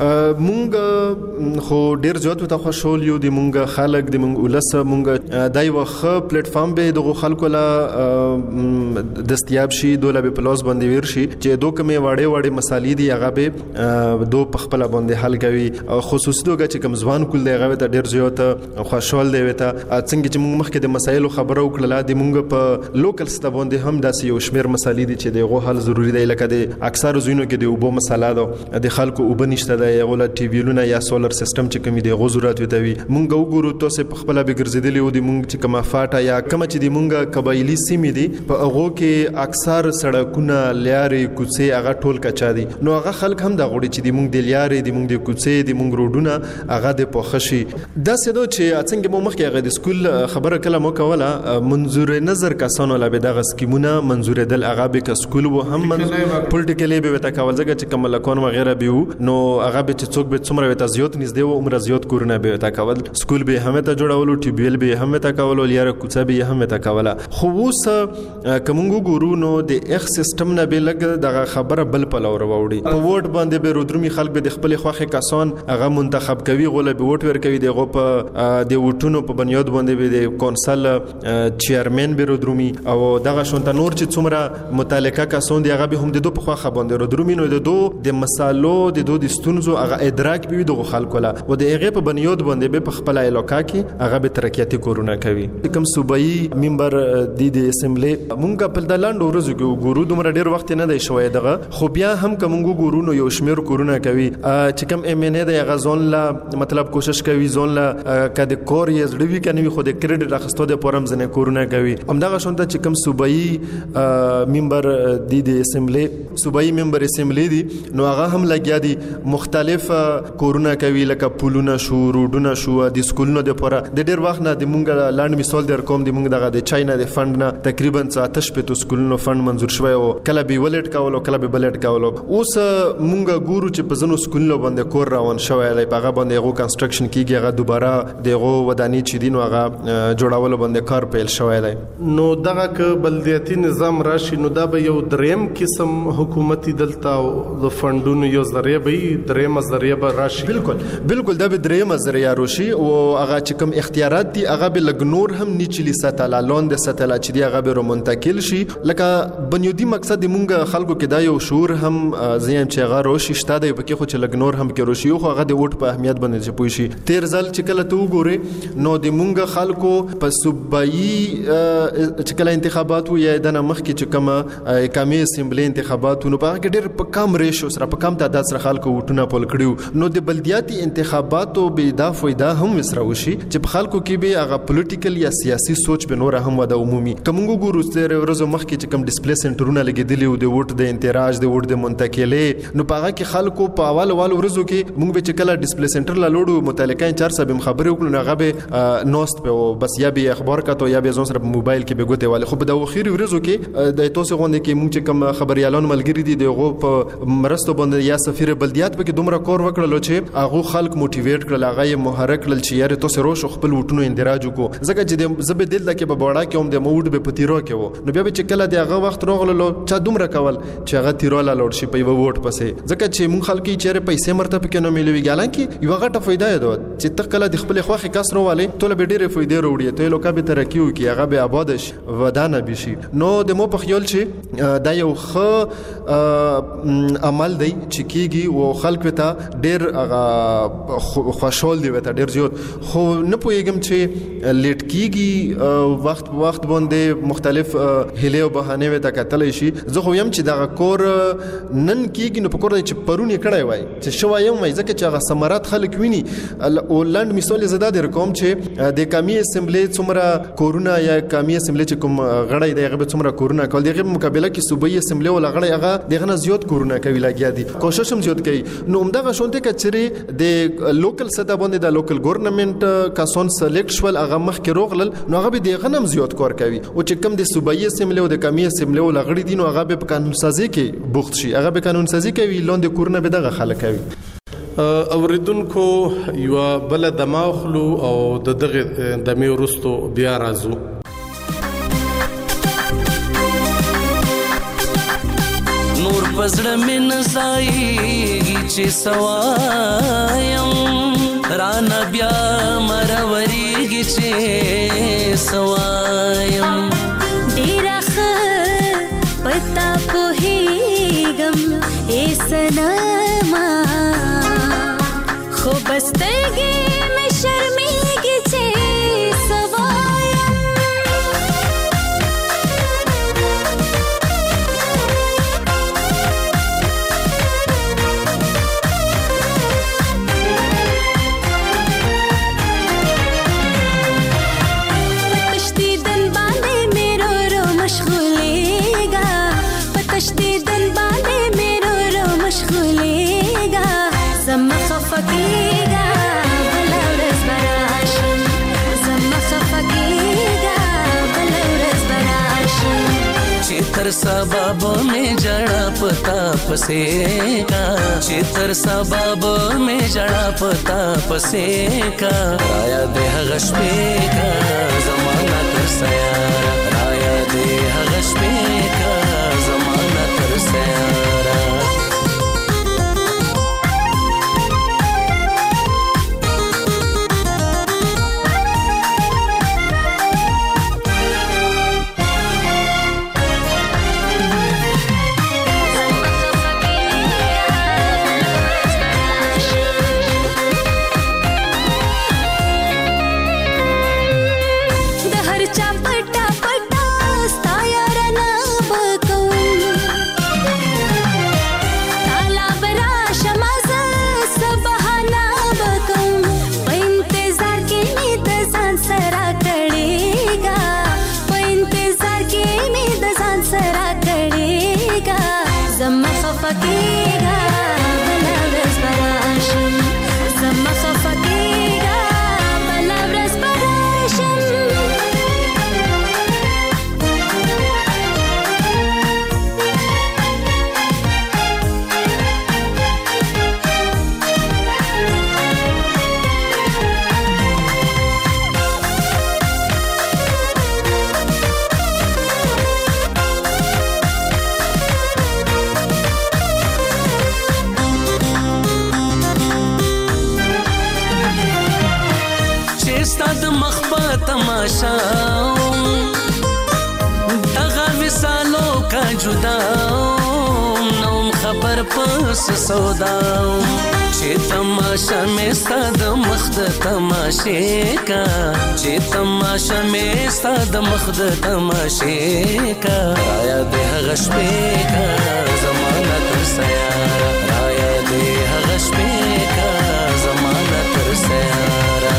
مونږ خو ډیر زیات ته خوشحال یو د مونږ خلک د مونږ ولس مونږ دای وخه پلیټ فارم به دغه خلکو لا دستیاب شي دوله به پلاس باندې ور شي چې دوه کمه واړې واړې مسالې دي هغه به دو په خپل باندې حل کوي خصوصي توګه چې ځوان کول دی هغه ته ډیر زیات خوشحال دی وته څنګه چې موږ مخکې د مسایلو خبرو وکړه د موږ په لوکل ستا باندې هم داسې یو شمیر مسالې دي چې دغه حل ضروری دی لکه د اکثر زوینو کې د وبو مسله ده د خلکو وب نشته دی غوړه ټي ویلونه یا سولر سیستم چې کوم دی غو ضرورت وي دی موږ وګورو تاسو په خپل به ګرځیدلی و دی موږ چې کومه فاټه یا کوم چې دی موږ قبایلی سیمې دي په هغه کې اکثر سړکونه لارې کوڅې هغه ټول کچا دي نو هغه خلک هم د غوړي چې دی موږ د لارې دی موږ د کوڅې دی موږ روډونه هغه د پوښشي دا سده چې څنګه مو مخکې هغه د سکول خبره کله مو کوله منظور نظر کسانو لا به دغه سکیمونه منظور دل هغه به ک سکول و هم پولیټیکلی به وتا کول ځکه چې کوم لکون وغیرہ به نو هغه به چې څوک به څومره وتا زیات نږدې و عمر زیات کورونه به وتا کول سکول به هم ته جوړولو ټي بي ال به هم ته کول یاره کوڅه به هم ته کوله خو اوس کومو ګورو نو د اخ سیستم نه به لګ دغه خبره بل په لور ووړي په ووټ باندې به رودرمي خلک به د خپل خوخه کسان هغه منتخب کوي غول به ووټ ورکوي دغه په د ووټونو په بنیاد باندې به د کونسل چیرمن به رودرمي او دغه شونته نور چې څومره متعلقه کسان دی هغه به هم د دوه په خوخه باندې رودرمي نو د دوه د مسالو د دوه د ستونزو هغه ادراک به د خلکو لا و د هغه په بنیاد باندې به په خپل علاقې کې هغه به ترقیاتي کورونه کوي کوم صوبایي ممبر د د اسمبلی مونږ په د لاندو ورځو کې ګورو دومره ډیر وخت نه دی شوی دغه خو بیا هم کوم ګورو نو یو شمیر کورونه کوي چې کوم ام ان ای د غزون لا مطلب کوشش کوي زون لا کده کور یې زړوي کني خو د کریډټ اخستو د پورم زنه کورونه کوي همدغه شونته چې کوم صوبایي ممبر د د اسمبلی صوبایي ممبر اسمبلی دي نو هغه هم لګیا دي مختلف کورونه کوي لکه پولونه شو روډونه شو د سکولونو د پوره د ډیر وخت نه د مونږ لاند مثال در کوم د مونږ دغه د چاینا د فند نه تقریبا آتش په تو سکولونو فند منزور شوی او کله به ولټ کاولو کله به بلټ کاولو اوس مونږ ګورو چې په زنو سکولونو باندې کور روان شوی دی په هغه باندې هغه کنستراکشن کیږي هغه دوباره دغه ودانی چې دین هغه جوړاول باندې کار پیل شوی دی نو دغه ک بلدیاتي نظام راشي نو دا به یو دریم قسم حکومتي دلته د فندونو یو ذریعہ به دریم ذریعہ به راشي بالکل بالکل دا به دریم ذریعہ راشي او هغه چې کوم اختیارات دي هغه به لګنور هم نیچلی ساتل لاند ساتل چې دی هغه به منتقل شي لکه بنیادی مقصد مونږ خلکو کې دا یو شعور هم زیم چې هغه روشي شته دی په کې خو چې لګنور هم کې روشي خو هغه د ووټ په اهمیت باندې چې پوي شي تیر ځل چې کله ته وګوري نو د مونږ خلکو په صوبایي چې کله انتخابات وي د مخ کې چې کوم کمی اسمبلی انتخابات نو په هغه ډېر په کم ریشو سره په کم تعداد سره خلکو ووټونه پول کړیو نو د بلدیاتي انتخاباتو به دا فایده هم وسره وشي چې په خلکو کې به هغه پولیټیکل یا سیاسي سوچ به نور هم ودا عمومي کومو ګورو ستر ورځو مخ کې چې کوم ډیسپلی سنټرونه لګیدلی او د ووټ د انتراج د ووټ د منتقلې نو په هغه کې خلکو په اول اول ورځو کې موږ به چې کله ډیسپلی سنټر لا لوړو متعلقه انچارج صاحب خبرې وکړو نو هغه به نوست په بس یا به اخبار کاته یا به زون سره موبایل کې به ګوته والے خو په د اخیری ورځو کې د توسه غونډه کې موږ چې کوم خبريالان ملګری دي دغه په مرستو باندې یا سفیر بلدیات په کې دومره کور وکړل چې هغه خلک موټیویټ کړل هغه محرک کړل چې یاره توسه روش خپل وټونو اندراج وکړو ځکه چې زبې دل کې په بوړا کې هم د موډ به پتیرو کې وو نو بیا به چې کله دغه وخت راغلو چې دومره کول چې هغه تیرولا لوړ شي په یو ووټ پسې ځکه چې مون خلک یې چیرې پیسې مرته پکې نه ملوي ګالان کې یو غټه فائدہ ده چې ته کله د خپل خوخه کسرو والے ټول به ډېرې فائدې وروړي ته لوکا به ترقی وکي هغه به آباد شي ودانه بشي نو د مو په خیال چې دا یو ښه عمل دی چې کیږي او خلک ته ډېر خوشحال دي وته ډېر زیات خو نه پوهیږم چې لیټ کیږي وخت وخت باندې مختلف هله او بهانه وته کتلې شي زه خو يم چې دا کور نن کیږي نو په کور چې پرونی کړای وای چې شوایم مې ځکه چې هغه سمارات خلک ویني اولند مثال زده در کوم چې د کمی اسمبلی څومره کورونا یا کمی اسمبلی چې کوم غړی دی هغه څومره کورونا کول دیغه مقابله کې صوبایي اسمبلی ولا غړی هغه دغه زیات کورونا کوي لګیا دي کوشش هم زیات کوي نو همدغه شونته کچري د لوکل سطح باندې د لوکل ګورنمنت کاسون سلیکټ شول هغه مخ کې روغلل نو هغه به دغه نم زیات کار کوي او چې کم د صوبایي اسمبلی او د کمی اسمبلی ولا غړي دي نو هغه به په قانون سازي کې بوخت شي هغه به قانون سازي کوي لاندې کورونا به دغه خلک کوي اوریدونکو یو بل دماغلو او د دغه د میورستو بیا راځو نور پزړه من زایږي چې سوایم رانه بیا مروريږي چې سوایم ډیر ښه پتا پوهیږم ایسنما خو بستګي مې شرمېږي چې سوایم پتشتیدن باندې مې رو رو مشغولېږه پتشتیدن باندې مې رو رو مشغولېږه زما خفقېږه تر سبب میں جڑا پتا پسے کا چې تر سبب میں جڑا پتا پسے کا رایا دے هغه شپې کا زمانہ تر سیارا رایا دے هغه شپې کا زمانہ تر سیارا پس سوداو چې تماشا مې ستاد مخ د تماشې کا چې تماشا مې ستاد مخ د تماشې کا رایا دې هغه شپې کا زمانہ تر سیارا رایا دې هغه شپې کا زمانہ تر سیارا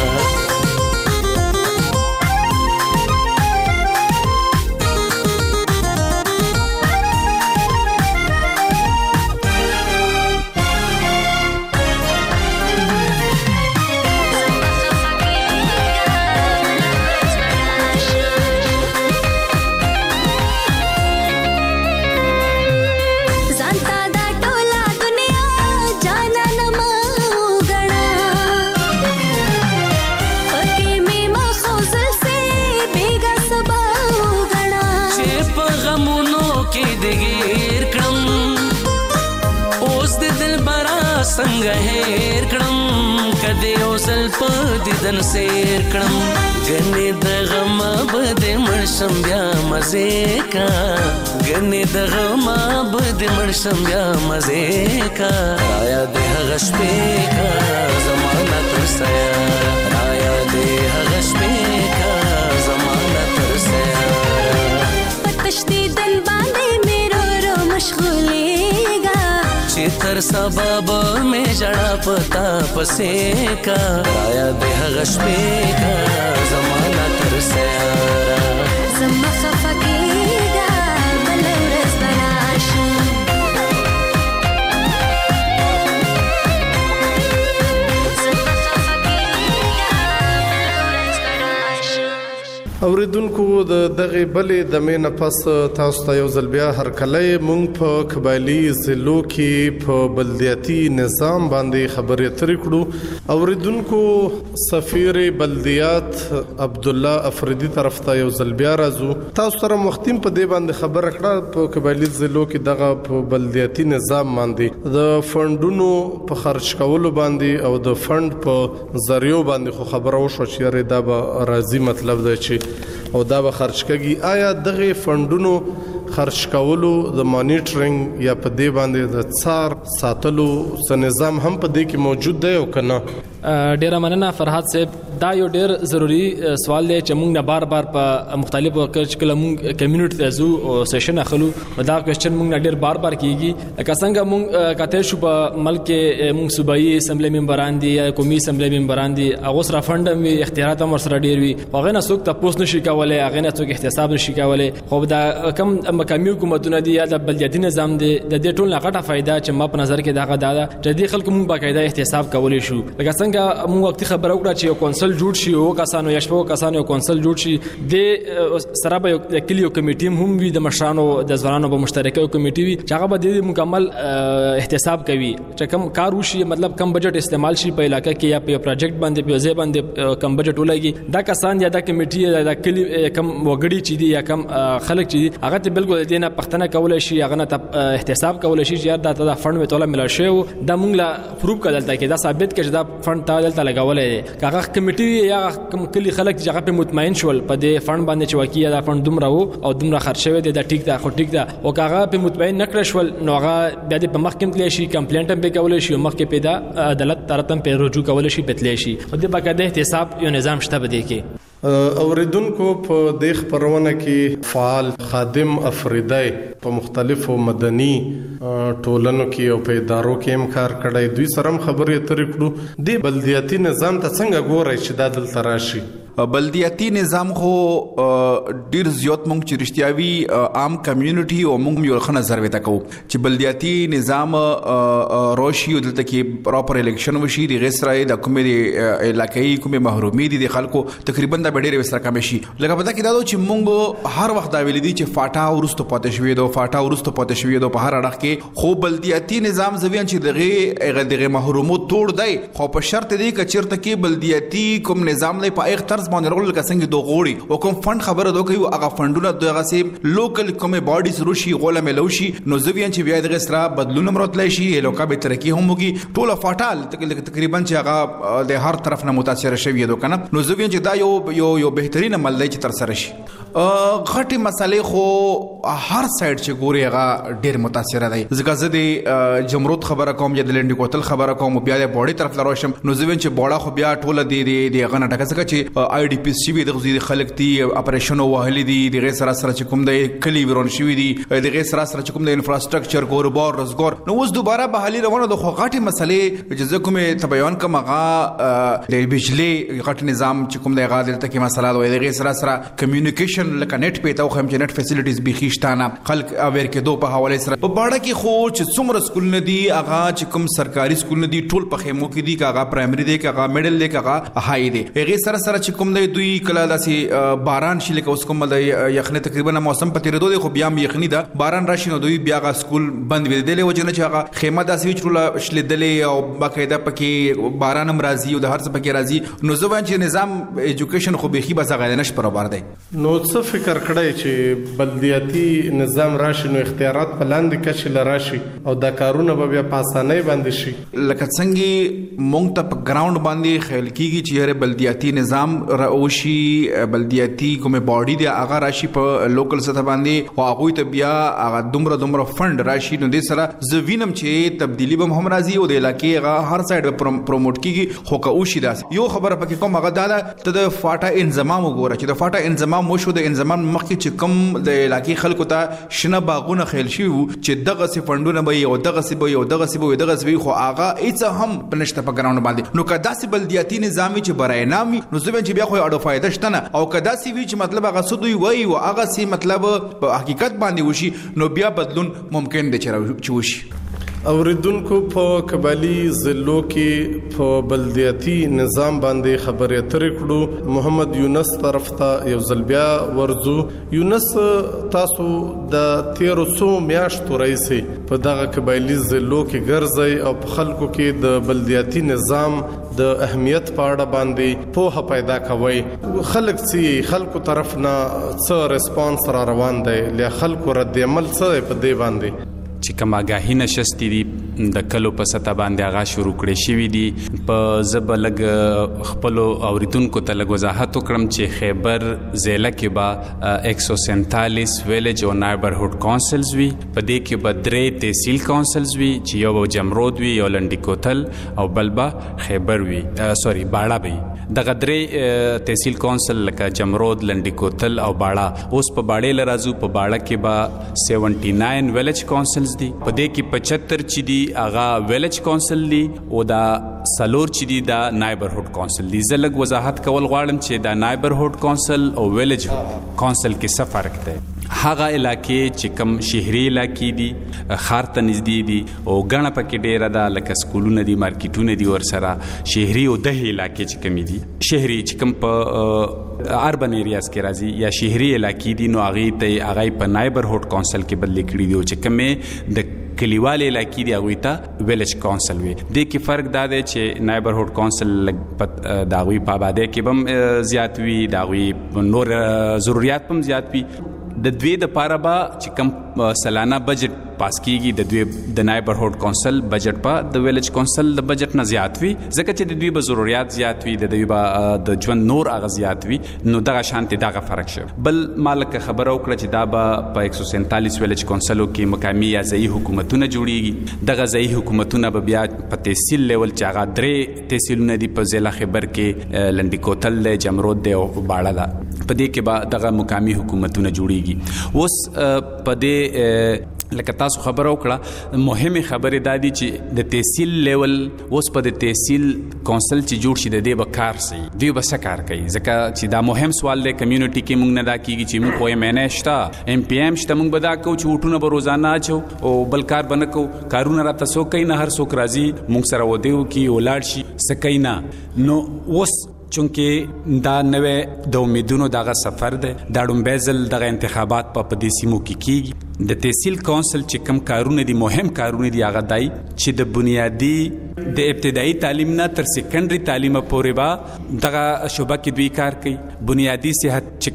څنګه هیر کړم کدی اوسل په دیدن سیر کړم غنې د غم بد مرشم بیا مزه کا غنې د غم بد مرشم بیا مزه کا رایا د هغه شپې کا زمانہ تر سیارا رایا د هغه شپې کا زمانہ تر سیارا پتشتي دل باندې میرو رو مشغولې چې تر سبب مې جڑا پتا پسې کا رایا دې هغه شپې کا زمانہ تر سیارا زما خفه کېږه بل ورځ به راشي زما خفه کېږه بل ورځ به راشي اوریدونکو د دغه بلې د مې نفس تاسو ته یو ځل بیا هرکلی مونږ په قبایلي ضلعو کې په بلدیاتي نظام باندې خبرې اترې کړو اوریدونکو سفیر بلدیات عبدالله افریدي طرف ته یو ځل بیا راځو تاسو سره مختیم په دې باندې خبره کړه په قبایلي ضلعو کې دغه په بلدیاتي نظام باندې د فندونو په خرج کولو باندې او د فند په ذریعو باندې خو خبره وشوه چې دا به راځي مطلب دی چې او دا به خرج کږي آیا دغه فندونو خرج کولو د مانیټرینګ یا په دې باندې د څار ساتلو څه نظام هم په دې کې موجود دی او کنه ډیره مننه فرحات صاحب دا یو ډیر ضروری سوال دی چې موږ نه بار بار په مختلفو وکړ کله موږ کمیونټي ته ځو او سیشن اخلو دا کوېسچن موږ نه ډیر بار بار کیږي لکه څنګه موږ کته شو په ملک کې موږ صوبایي اسمبلی ممبران دي یا قومي اسمبلی ممبران دي هغه سره فند هم اختیارات هم سره ډیر وي هغه نه څوک تاسو نشي کولای هغه نه څوک احتساب نشي کولای خو دا کم مقامي حکومتونه دي یا د بلدیاتي نظام دي د دې ټول نه غټه فائدہ چې ما په نظر کې دا غدا ده چې د خلکو موږ باقاعده احتساب کولای شو لکه څنګه څنګه موږ وخت خبره وکړه چې یو کونسل جوړ شي او کسانو یا شپږ کسانو یو کونسل جوړ شي د سره به یو کلیو کمیټي هم وي د مشرانو د ځوانانو په مشترکه کمیټي وي چې هغه به د مکمل احتساب کوي چې کم کار وشي مطلب کم بجټ استعمال شي په علاقې کې یا په پروجیکټ باندې په ځای باندې کم بجټ ولګي دا کسان یا د کمیټي یا د کلی کم وګړي چې دي یا کم خلک چې دي هغه ته بالکل د نه پښتنه کول شي هغه نه احتساب کول شي چې دا د فند وتوله مل شي دا موږ لا پروف کړل تا کې دا ثابت کړي دا فند تا دلته لګولې هغه کمیټي یا کم کلی خلک چې هغه په مطمئن شول په دې فند باندې چې واقعي دا فند دومره وو او دومره خرچ شوی دی دا ټیک دا خو ټیک دا او هغه په مطمئن نکړ شول نو هغه بیا د محکمې تللی شي کمپلینټ هم به کول شي او مخکې پیدا عدالت ترتم په رجوع کول شي پتلی شي او د باقاعده احتساب یو نظام شته بده کې اوریدونکو په دې خبرونه کې فعال خادم افریدای په مختلفو مدني ټولنو کې او په ادارو کې هم کار کړی دوی سره خبرې اترې کړو د بلدیاتي نظام ته څنګه ګوري چې دا دلته راشي بلدیاتي نظام خو ډیر زیات مونږ چې رښتیاوي عام کمیونټي او مونږ یو ښه نظر وته کوو چې بلدیاتي نظام روشي او دلته کې پراپر الیکشن وشي د غسرای د کومې علاقې کومې محرومي دي د خلکو تقریبا د ډېر وسره کم شي لکه پته کې دا چې مونږ هر وخت دا ویل دي چې فاټا ورستو پاتې شوی دو فاټا ورستو پاتې شوی دو په هر اړه کې خو بلدیاتي نظام زویان چې دغه دغه محرومو توړ دی خو په شرط دی چې چیرته کې بلدیاتي کوم نظام نه په اختر باندې رول کسنګ دوه غوړي او کوم فند خبره دوه کوي هغه فندونه دغه سي لوکل کومه باډیز روشي غوله ملوشي نو زویان چې بیا دغه سره بدلون مرتلای شي لوکا به ترقی هم وږي ټوله فاټال تقریبا چې هغه د هر طرف نه متاثر شوی دو کنه نو زویان چې دا یو یو یو بهترین عمل دی چې تر سره شي غټي مسالې خو هر سایډ چې ګوري هغه ډیر متاثر دی ځکه زه د جمرود خبره کوم یا د لنډ کوتل خبره کوم بیا د باډي طرف لروشم نو زویان چې باډه خو بیا ټوله دی دی هغه نه ټکه چې آی ډی پی سی وی د غزي خلک دي اپریشن وهلي دي د غیر سره سره کوم د کلی ورون شوی دي د غیر سره سره کوم د انفراستراکچر کاروبار روزګار نو اوس دوباره بحالي روانه د خوغاټي مسلې چې زه کومه تبیان کوم هغه د بجلی غټ نظام چې کوم د غادر ته کې مسله د غیر سره سره کمیونیکیشن لکه نت پیته او هم چې نت فیسیلیټیز به خښتانه خلک اویر کې دوه په حواله سره په باړه کې خو چې څومره سکول نه دي هغه چې کوم سرکاري سکول نه دي ټول په خیمو کې دي هغه پرایمري دي هغه میډل دي هغه هاي دي غیر سره سره چې کوم د دوی کله داسې باران شي لکه اوس کوم د یخنه تقریبا موسم په تیرېدو دی خو بیا هم یخني ده باران راشي نو دوی بیا غا سکول بند ویدلې وجنه چې هغه خیمه داسې وچړه شلیدلې او باقاعده پکې باران هم راځي او د هر څه پکې راځي نو زه وایم چې نظام ایجوکیشن خو بيخي بس غاړه نش برابر دی نو څه فکر کړی چې بلدیاتي نظام راشي نو اختیارات په لاندې کچې لراشي او دا کارونه به بیا په اسانۍ باندې شي لکه څنګه مونږ ته په ګراوند باندې خیال کیږي چې هر بلدیاتي نظام راوشي بلدیاتي کومه باډي دی هغه راشي په لوکل سطح باندې او هغه ته بیا هغه دومره دومره فند راشي نو د سره زوینم چې تبدیلی به هم راځي او د علاقې هغه هر سایډ پروموټ کیږي خو که او شي داس یو خبره پکې کوم هغه دا ته د فاټا انضمام وګوره چې د فاټا انضمام وشو د انضمام مخکې چې کوم د علاقې خلکو ته شنه باغونه خیل شي چې دغه سي فندونه به او دغه سي به او دغه سي به دغه سي خو هغه هیڅ هم پنشته په ګراوند باندې نو کدا سي بلدیاتي نظامي چې برای نامي نو زه چې بیا خو اډو فائدہ شته نه او کدا سی وی چې مطلب هغه سودوي وای او هغه سی مطلب په حقیقت باندې وشي نو بیا بدلون ممکن دی چې وشي اوریدونکو په قبالي ضلعو کې په بلدیاتي نظام باندې خبرې اترې کړو محمد یونس طرف ته یو ځل بیا ورزو یونس تاسو د تیرو څو میاشتو راځي په دغه قبالي ضلعو کې ګرځي او په خلکو کې د بلدیاتي نظام د اهمیت په اړه باندې پوهه پیدا کوي خلک چې خلکو طرف نه څه ریسپانس را روان دی ل خلکو رد عمل څه په دې باندې چې کوم آگاهی نشستی دي د کلو په سطح باندې هغه شروع کړي شوی دي په زبلګ خپل اوریدونکو ته لږ وضاحت وکړم چې خیبر ضلع کې با ایک سو سینتالیس ویلیج او نایبرهوډ کونسلز وی په دې کې به درې تحصیل کونسلز وی چې یو جمرود وی یو لنډی کوتل او بلبا خیبر وی سوري باړه وی دغه درې تحصیل کونسل لکه جمرود لنډی کوتل او باړه اوس په باړې لرازو په باړه کې با سیونټی ناین ویلیج کونسلز دي په دې کې پچهتر چې دي هغه ویلیج کونسل دي او دا سلور چې دي دا نایبرهوډ کونسل دي زه لږ وضاحت کول غواړم چې دا نایبرهوډ کونسل او ویلیج کونسل کې څه فرق دی هغه علاقې چې کم شهري علاقې دي خار ته نږدې دي او غاڼه پکې ډیره ده لکه سکولونه دي مارکیټونه دي ورسره شهري او دهي علاقې چې کمی دي شهري چې کم په اربن ایریاز کې راځي یا شهري علاقې دي نو هغه ته هغه په نایبرهوډ کونسل کې بدل کړي دي چې کمه د کلیوال علاقې دی هغه ته ویلیج کونسل وي د کې فرق دا دی چې نایبرهوډ کونسل دا غوي په آباده کې بم زیات وي دا غوي نور ضرورت هم زیات وي د دوی د پاره با چې کم سالانه بجټ پاس کیږي د دوی د نایبرهوډ کونسل بجټ په د ویلیج کونسل د بجټ نه زیات وي ځکه چې د دوی به ضرورت زیات وي د دوی به د ژوند نور هغه زیات وي نو دغه شانتي دغه فرق شو بل مالک خبره وکړه چې دا به په ایک سو سینتالیس ویلیج کونسلو کې مقامی یا ځایي حکومتونه جوړیږي دغه ځایي حکومتونه به بیا په تحصیل لیول چې هغه درې تحصیلونه دي په ضلع خیبر کې لنډی کوتل دی جمرود دی او باړه ده په دې کې به دغه مقامی حکومتونه جوړیږي اوس په دې لکه تاسو خبرو کړه مهمه خبره دا دي چې د تحصیل لیول اوس په د تحصیل کونسل چې جوړ شي د دې به کار سي دی به څه کار کوي ځکه چې دا مهم سوال دی کمیونټي کې موږ نه دا کیږي چې موږ خو یې مینشتا ام پی ایم شته موږ به دا کوو چې وټونه به روزانه اچو او بل کار به نه کوو کارونه راته څوک کوي نه هر څوک راځي موږ سره ودیو کې ولاړ شي څه کوي نه نو اوس چونکه دا نوې د امیدونو دغه سفر دی دا ډومبه ځل دغه انتخابات په پدې سیمو کې کیږي د تحصیل کونسل چې کم کارونه دي مهم کارونه دي هغه دای چې د بنیادی د ابتدایي تعلیم نه تر سیکنډري تعلیم پورې با دغه شوبه کې دوی کار کوي بنیادی صحت چې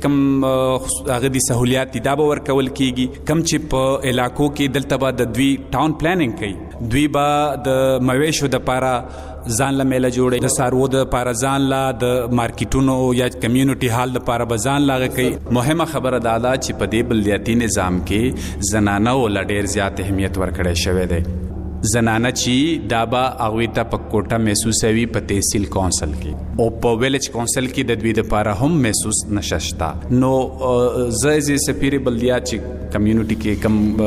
کم هغه دي سہولیات دي دا به ورکول کیږي کم چې په علاقو کې دلته به د دوی ټاون پلانینګ کوي دوی به د مویشو د پاره ځان له میله جوړي د سارو د پاره ځان لا د مارکیټونو یا کمیونټي هال د پاره بزان لاغه کوي مهمه خبره دا ده چې په دې بلدیاتي نظام کې زنانه ول ډیر زیات اهمیت ورکړی شوی دی زنانه چې دا به هغه ته په کوټه محسوس وي په تحصیل کونسل کې او په ویلیج کونسل کې د دوی د پاره هم محسوس نششتا نو زایزي سفیر بلدیات چې کمیونټي کې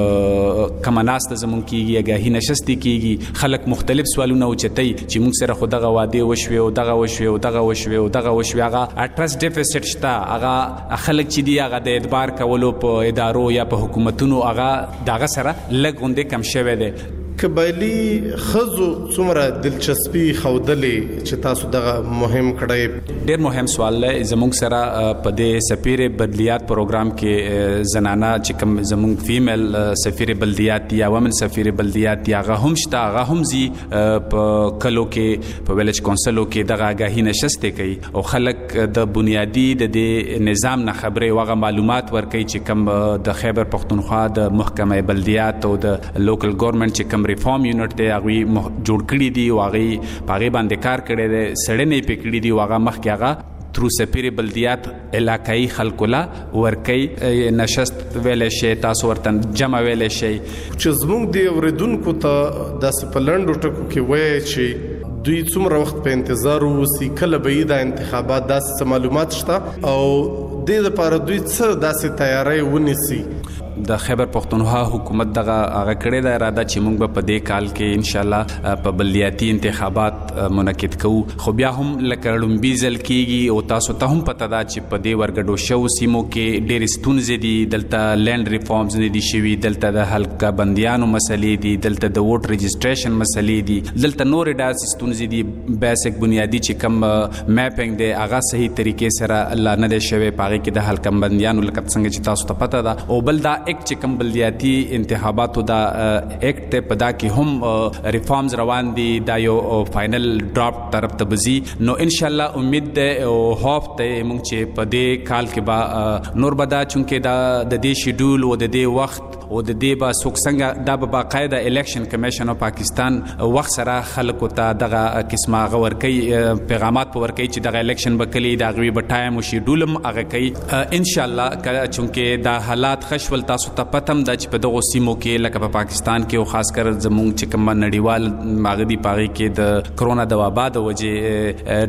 کم کمناست زمون کېږي غاهي نشستی کېږي خلک مختلف سوالونه اوچتای چې موږ سره خو دغه واده وشوي او دغه وشوي او دغه وشوي او دغه وشوي هغه ټرست ډیفیسټ شته هغه خلک چې دی هغه د اعتبار کولو په ادارو یا په حکومتونو هغه دغه سره لږ غونډه کم شوه دی قبایلی خزو څومره دلچسپي خودلې چې تاسو دغه مهم کړی ډېر مهم سوال دی زموږ سره په دې سفیر بلدیات پروګرام کې زنانه چې کوم زموږ فیمیل سفیر بلدیات یا ومن سفیر بلدیات یا هغه هم شته هغه هم زی په کلو کې په ویلیج کونسلو کې دغه آگاهی نشسته کوي او خلک د بنیادی د نظام نه خبره واغه معلومات ورکوي چې کوم د خیبر پختونخوا د محکمه بلدیات او د لوکل ګورنمنت چې کوم ریفارم یونټ دی هغه جوړ کړی دی او هغه پاغه باندې کار کړی دی سړنې پکړی دی هغه مخکې هغه ترو سفیر بلدیات علاقائی خلکولا ورکی نشست ویلې شي تاسو ورته جمع ویلې شي چې زموږ دی اوریدونکو ته د سپلندو ټکو کې وایي چې دوی څومره وخت په انتظار وسی کله به د انتخابات داسې معلومات شته او د دې لپاره دوی څه داسې تیاری ونیسي د خیبر پختونخوا حکومت دغه هغه کړی د اراده چې موږ به په دې کال کې ان شاء الله په بلدیاتي انتخابات منعقد کوو خو بیا هم لکه لومبي ځل کېږي او تاسو ته هم پته ده چې په دې ورګډو شو سیمو کې ډېرې ستونزې دي دلته لینډ ریفارمز نه دي شوي دلته د حلقه بندیانو مسلې دي دلته د ووټ رجسټریشن مسلې دي دلته نورې داسې ستونزې دي بیسک بنیادی چې کم میپینګ دی هغه صحیح طریقې سره الله نه دی شوی په هغې کې د حلقه بندیانو لکه څنګه چې تاسو ته پته ده او بل دا ایکټ چې کوم بلدیاتي انتخاباتو دا ایکټ په دا کې هم ریفارمز روان دي دا یو فائنل ډراپ طرف ته بزي نو ان شاء الله امید ده او هوپ ته موږ چې په دې کال کې با نور بدا چونکه دا د دې شیډول او د دې وخت او د دې با څوک څنګه دا به باقاعده الیکشن کمیشن اف پاکستان وخت سره خلکو ته دغه قسمه غور کوي پیغامات په ور کوي چې دغه الیکشن به کلی دا غوي به ټایم او شیډول هم هغه کوي ان شاء الله چونکه دا حالات خشول تاسو ته پتم د چې په دغه سیمو کې لکه په پاکستان کې او خاص کر زموږ چې کوم نړیوال ماغدي پاغي کې د کرونا د وبا د وجې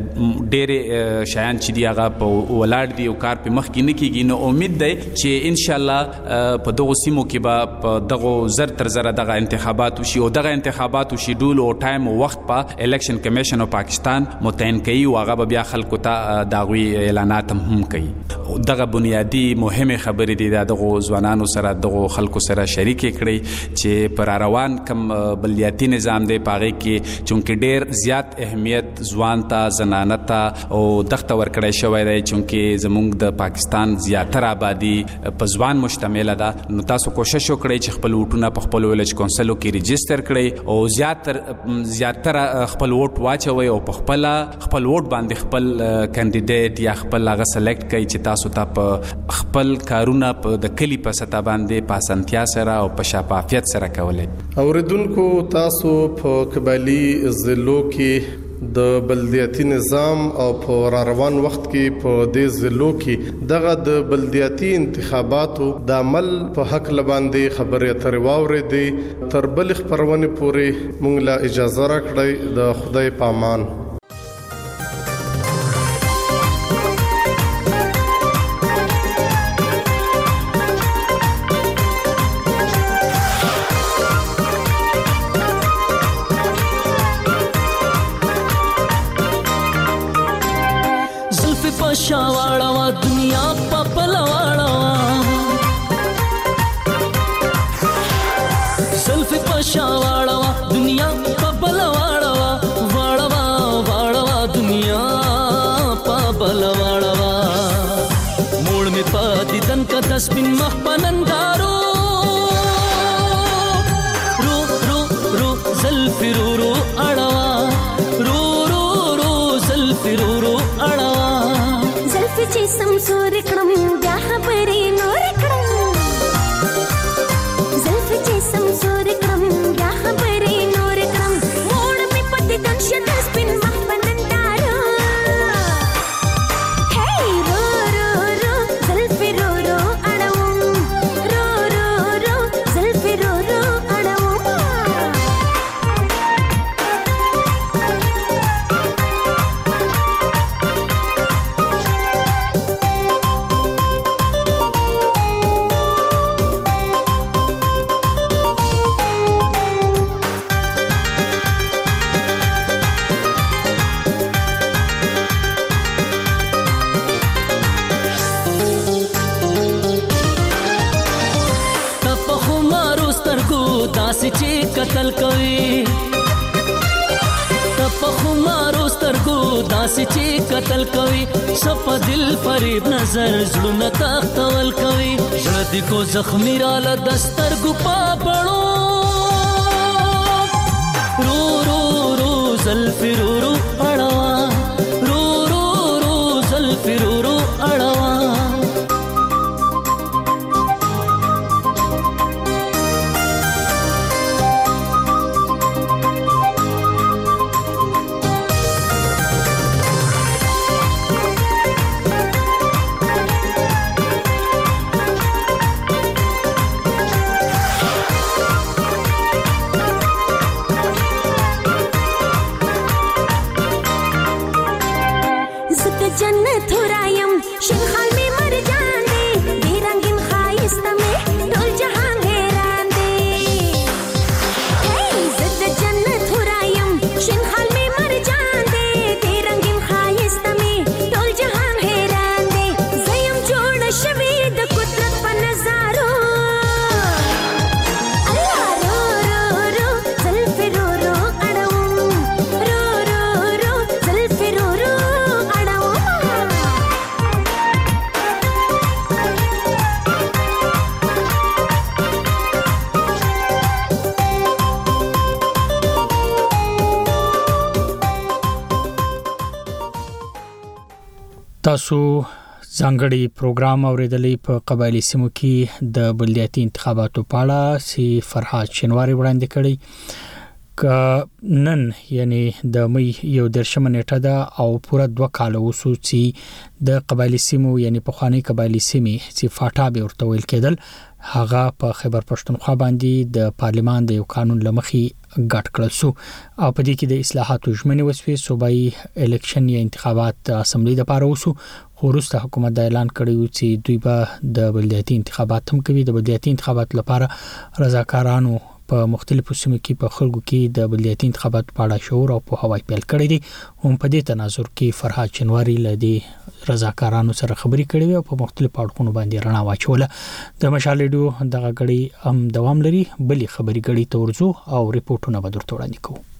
ډېر شایان چې دی هغه په ولاړ دی او کار په مخ کې نه کیږي نو امید ده چې ان شاء الله په دغه سیمو کې به په دغه زر تر زر دغه انتخابات وشي او دغه انتخابات شیډول او ټایم او وخت په الیکشن کمیشن او پاکستان متعین کوي او هغه بیا خلکو ته داغوي اعلانات هم کوي. دغه بنیادی مهمه خبرې دي دغه ځوانانو سره دغه خلکو سره شریک کړي چې پر روان کم بلدیاتي نظام دی پاره کې چونکه ډیر زیات اهمیت ځوان ته زنانه ته او دغه ورکړی شوی دی چونکه زموږ د پاکستان زیاتره آبادی په ځوان مشتمل ده. نو تاسو کوشش وکړئ چې خپل ووټونه په خپل ویلج کونسلو کې ریجستر کړئ او زیاتر زیاتره خپل ووټ واچوي او په خپل خپل ووټ باندې خپل کاندیدټ یا خپل هغه سلیکټ کړئ چې تاسو ته په خپل کارونه په د کلی په سطح باندې په اسانتیا سره او په شفافیت سره کولای. اوریدونکو تاسو په قبایلی ضلعو کې د بلدیاتي نظام او په روان وخت کې په دې ضلعو کې دغه د بلدیاتي انتخاباتو د عمل په حق لباندې خبرې اترې واورېدې. تر بل خبرونه پورې مونږ لا اجازه راکړئ. د خدای په امان. شاواړه دنیا په پلواړه سلف په شاواړه دنیا په پلواړه واړه واړه دنیا په پلواړه موړ می پاتې دن کا دسبن مخ پنندارو رو رو رو سلف رو رو اړه رو رو رو سلف رو رو اړه چې سمسور کړم بیا خبرې نور کړم زلف چې سمسور کړم بیا خبرې نور کړم موړ مې پدې دنشه د سپین مخ بنندارو هی رو رو رو زلف رو رو اړوم رو رو رو زلف رو رو اړوم. داسې چې قتل کوي په خمارو سترګو داسې چې قتل کوي سپ دل فریب نظر زړونه تختول کوي زړه دې کو زخمی را ل دسترګو پاپړو رو رو رو زلف رو رو اړوا رو رو رو زلف رو رو اړوا. जन्नत हुरायम शिनखाल में मर जान दे दे रंगीन खाइस्त में डोल जहां हैरान दे हे जिद जन्नत हुरायम शिनखाल में मर जान दे दे रंगीन खाइस्त में डोल जहां हैरान दे जयम जोड़ शवीद कुदरत पर नजारो अल्लाह रो रो रो जुल्फ रो रो अड़ऊं रो रो रो जुल्फ रो रो अड़ऊं. تاسو ځانګړي پروګرام اوریدلې په قبایلی سیمو کې د بلدیاتي انتخاباتو په اړه سی فرحات شینواری وړاندې کړی. نن یعنی د مې یو درشمه نیټه ده او پوره دوه کال وسو چې د قبایلی سیمو یعنی په خواني قبایلی سیمې چې فاټا به ورته ویل کېدل هغه په خیبر پښتونخوا باندې د پارلیمان د یو قانون لمخي ګټ کړل سو او په دې کې د اصلاحاتو ژمنې وسوي صوبایي الیکشن یا انتخابات اسمبلی د پاره وسو خورسته حکومت د اعلان کړی چې دوی به د بلدیاتي انتخابات هم کوي د بلدیاتي انتخابات لپاره رضاکارانو په مختلفو سیمو کې په خلکو کې د بلدیاتي انتخابات په اړه شعور او په هوای پیل کړی دي هم په دې تناظر کې فرهاد چنواری لدی رضاکارانو سره خبري کړې او په مختلفو اړخونو باندې رڼا واچوله د مشال ریډیو دغه غړي هم دوام لري بلې خبري غړي تورزو او ریپورتونه به درته وړاندې کوو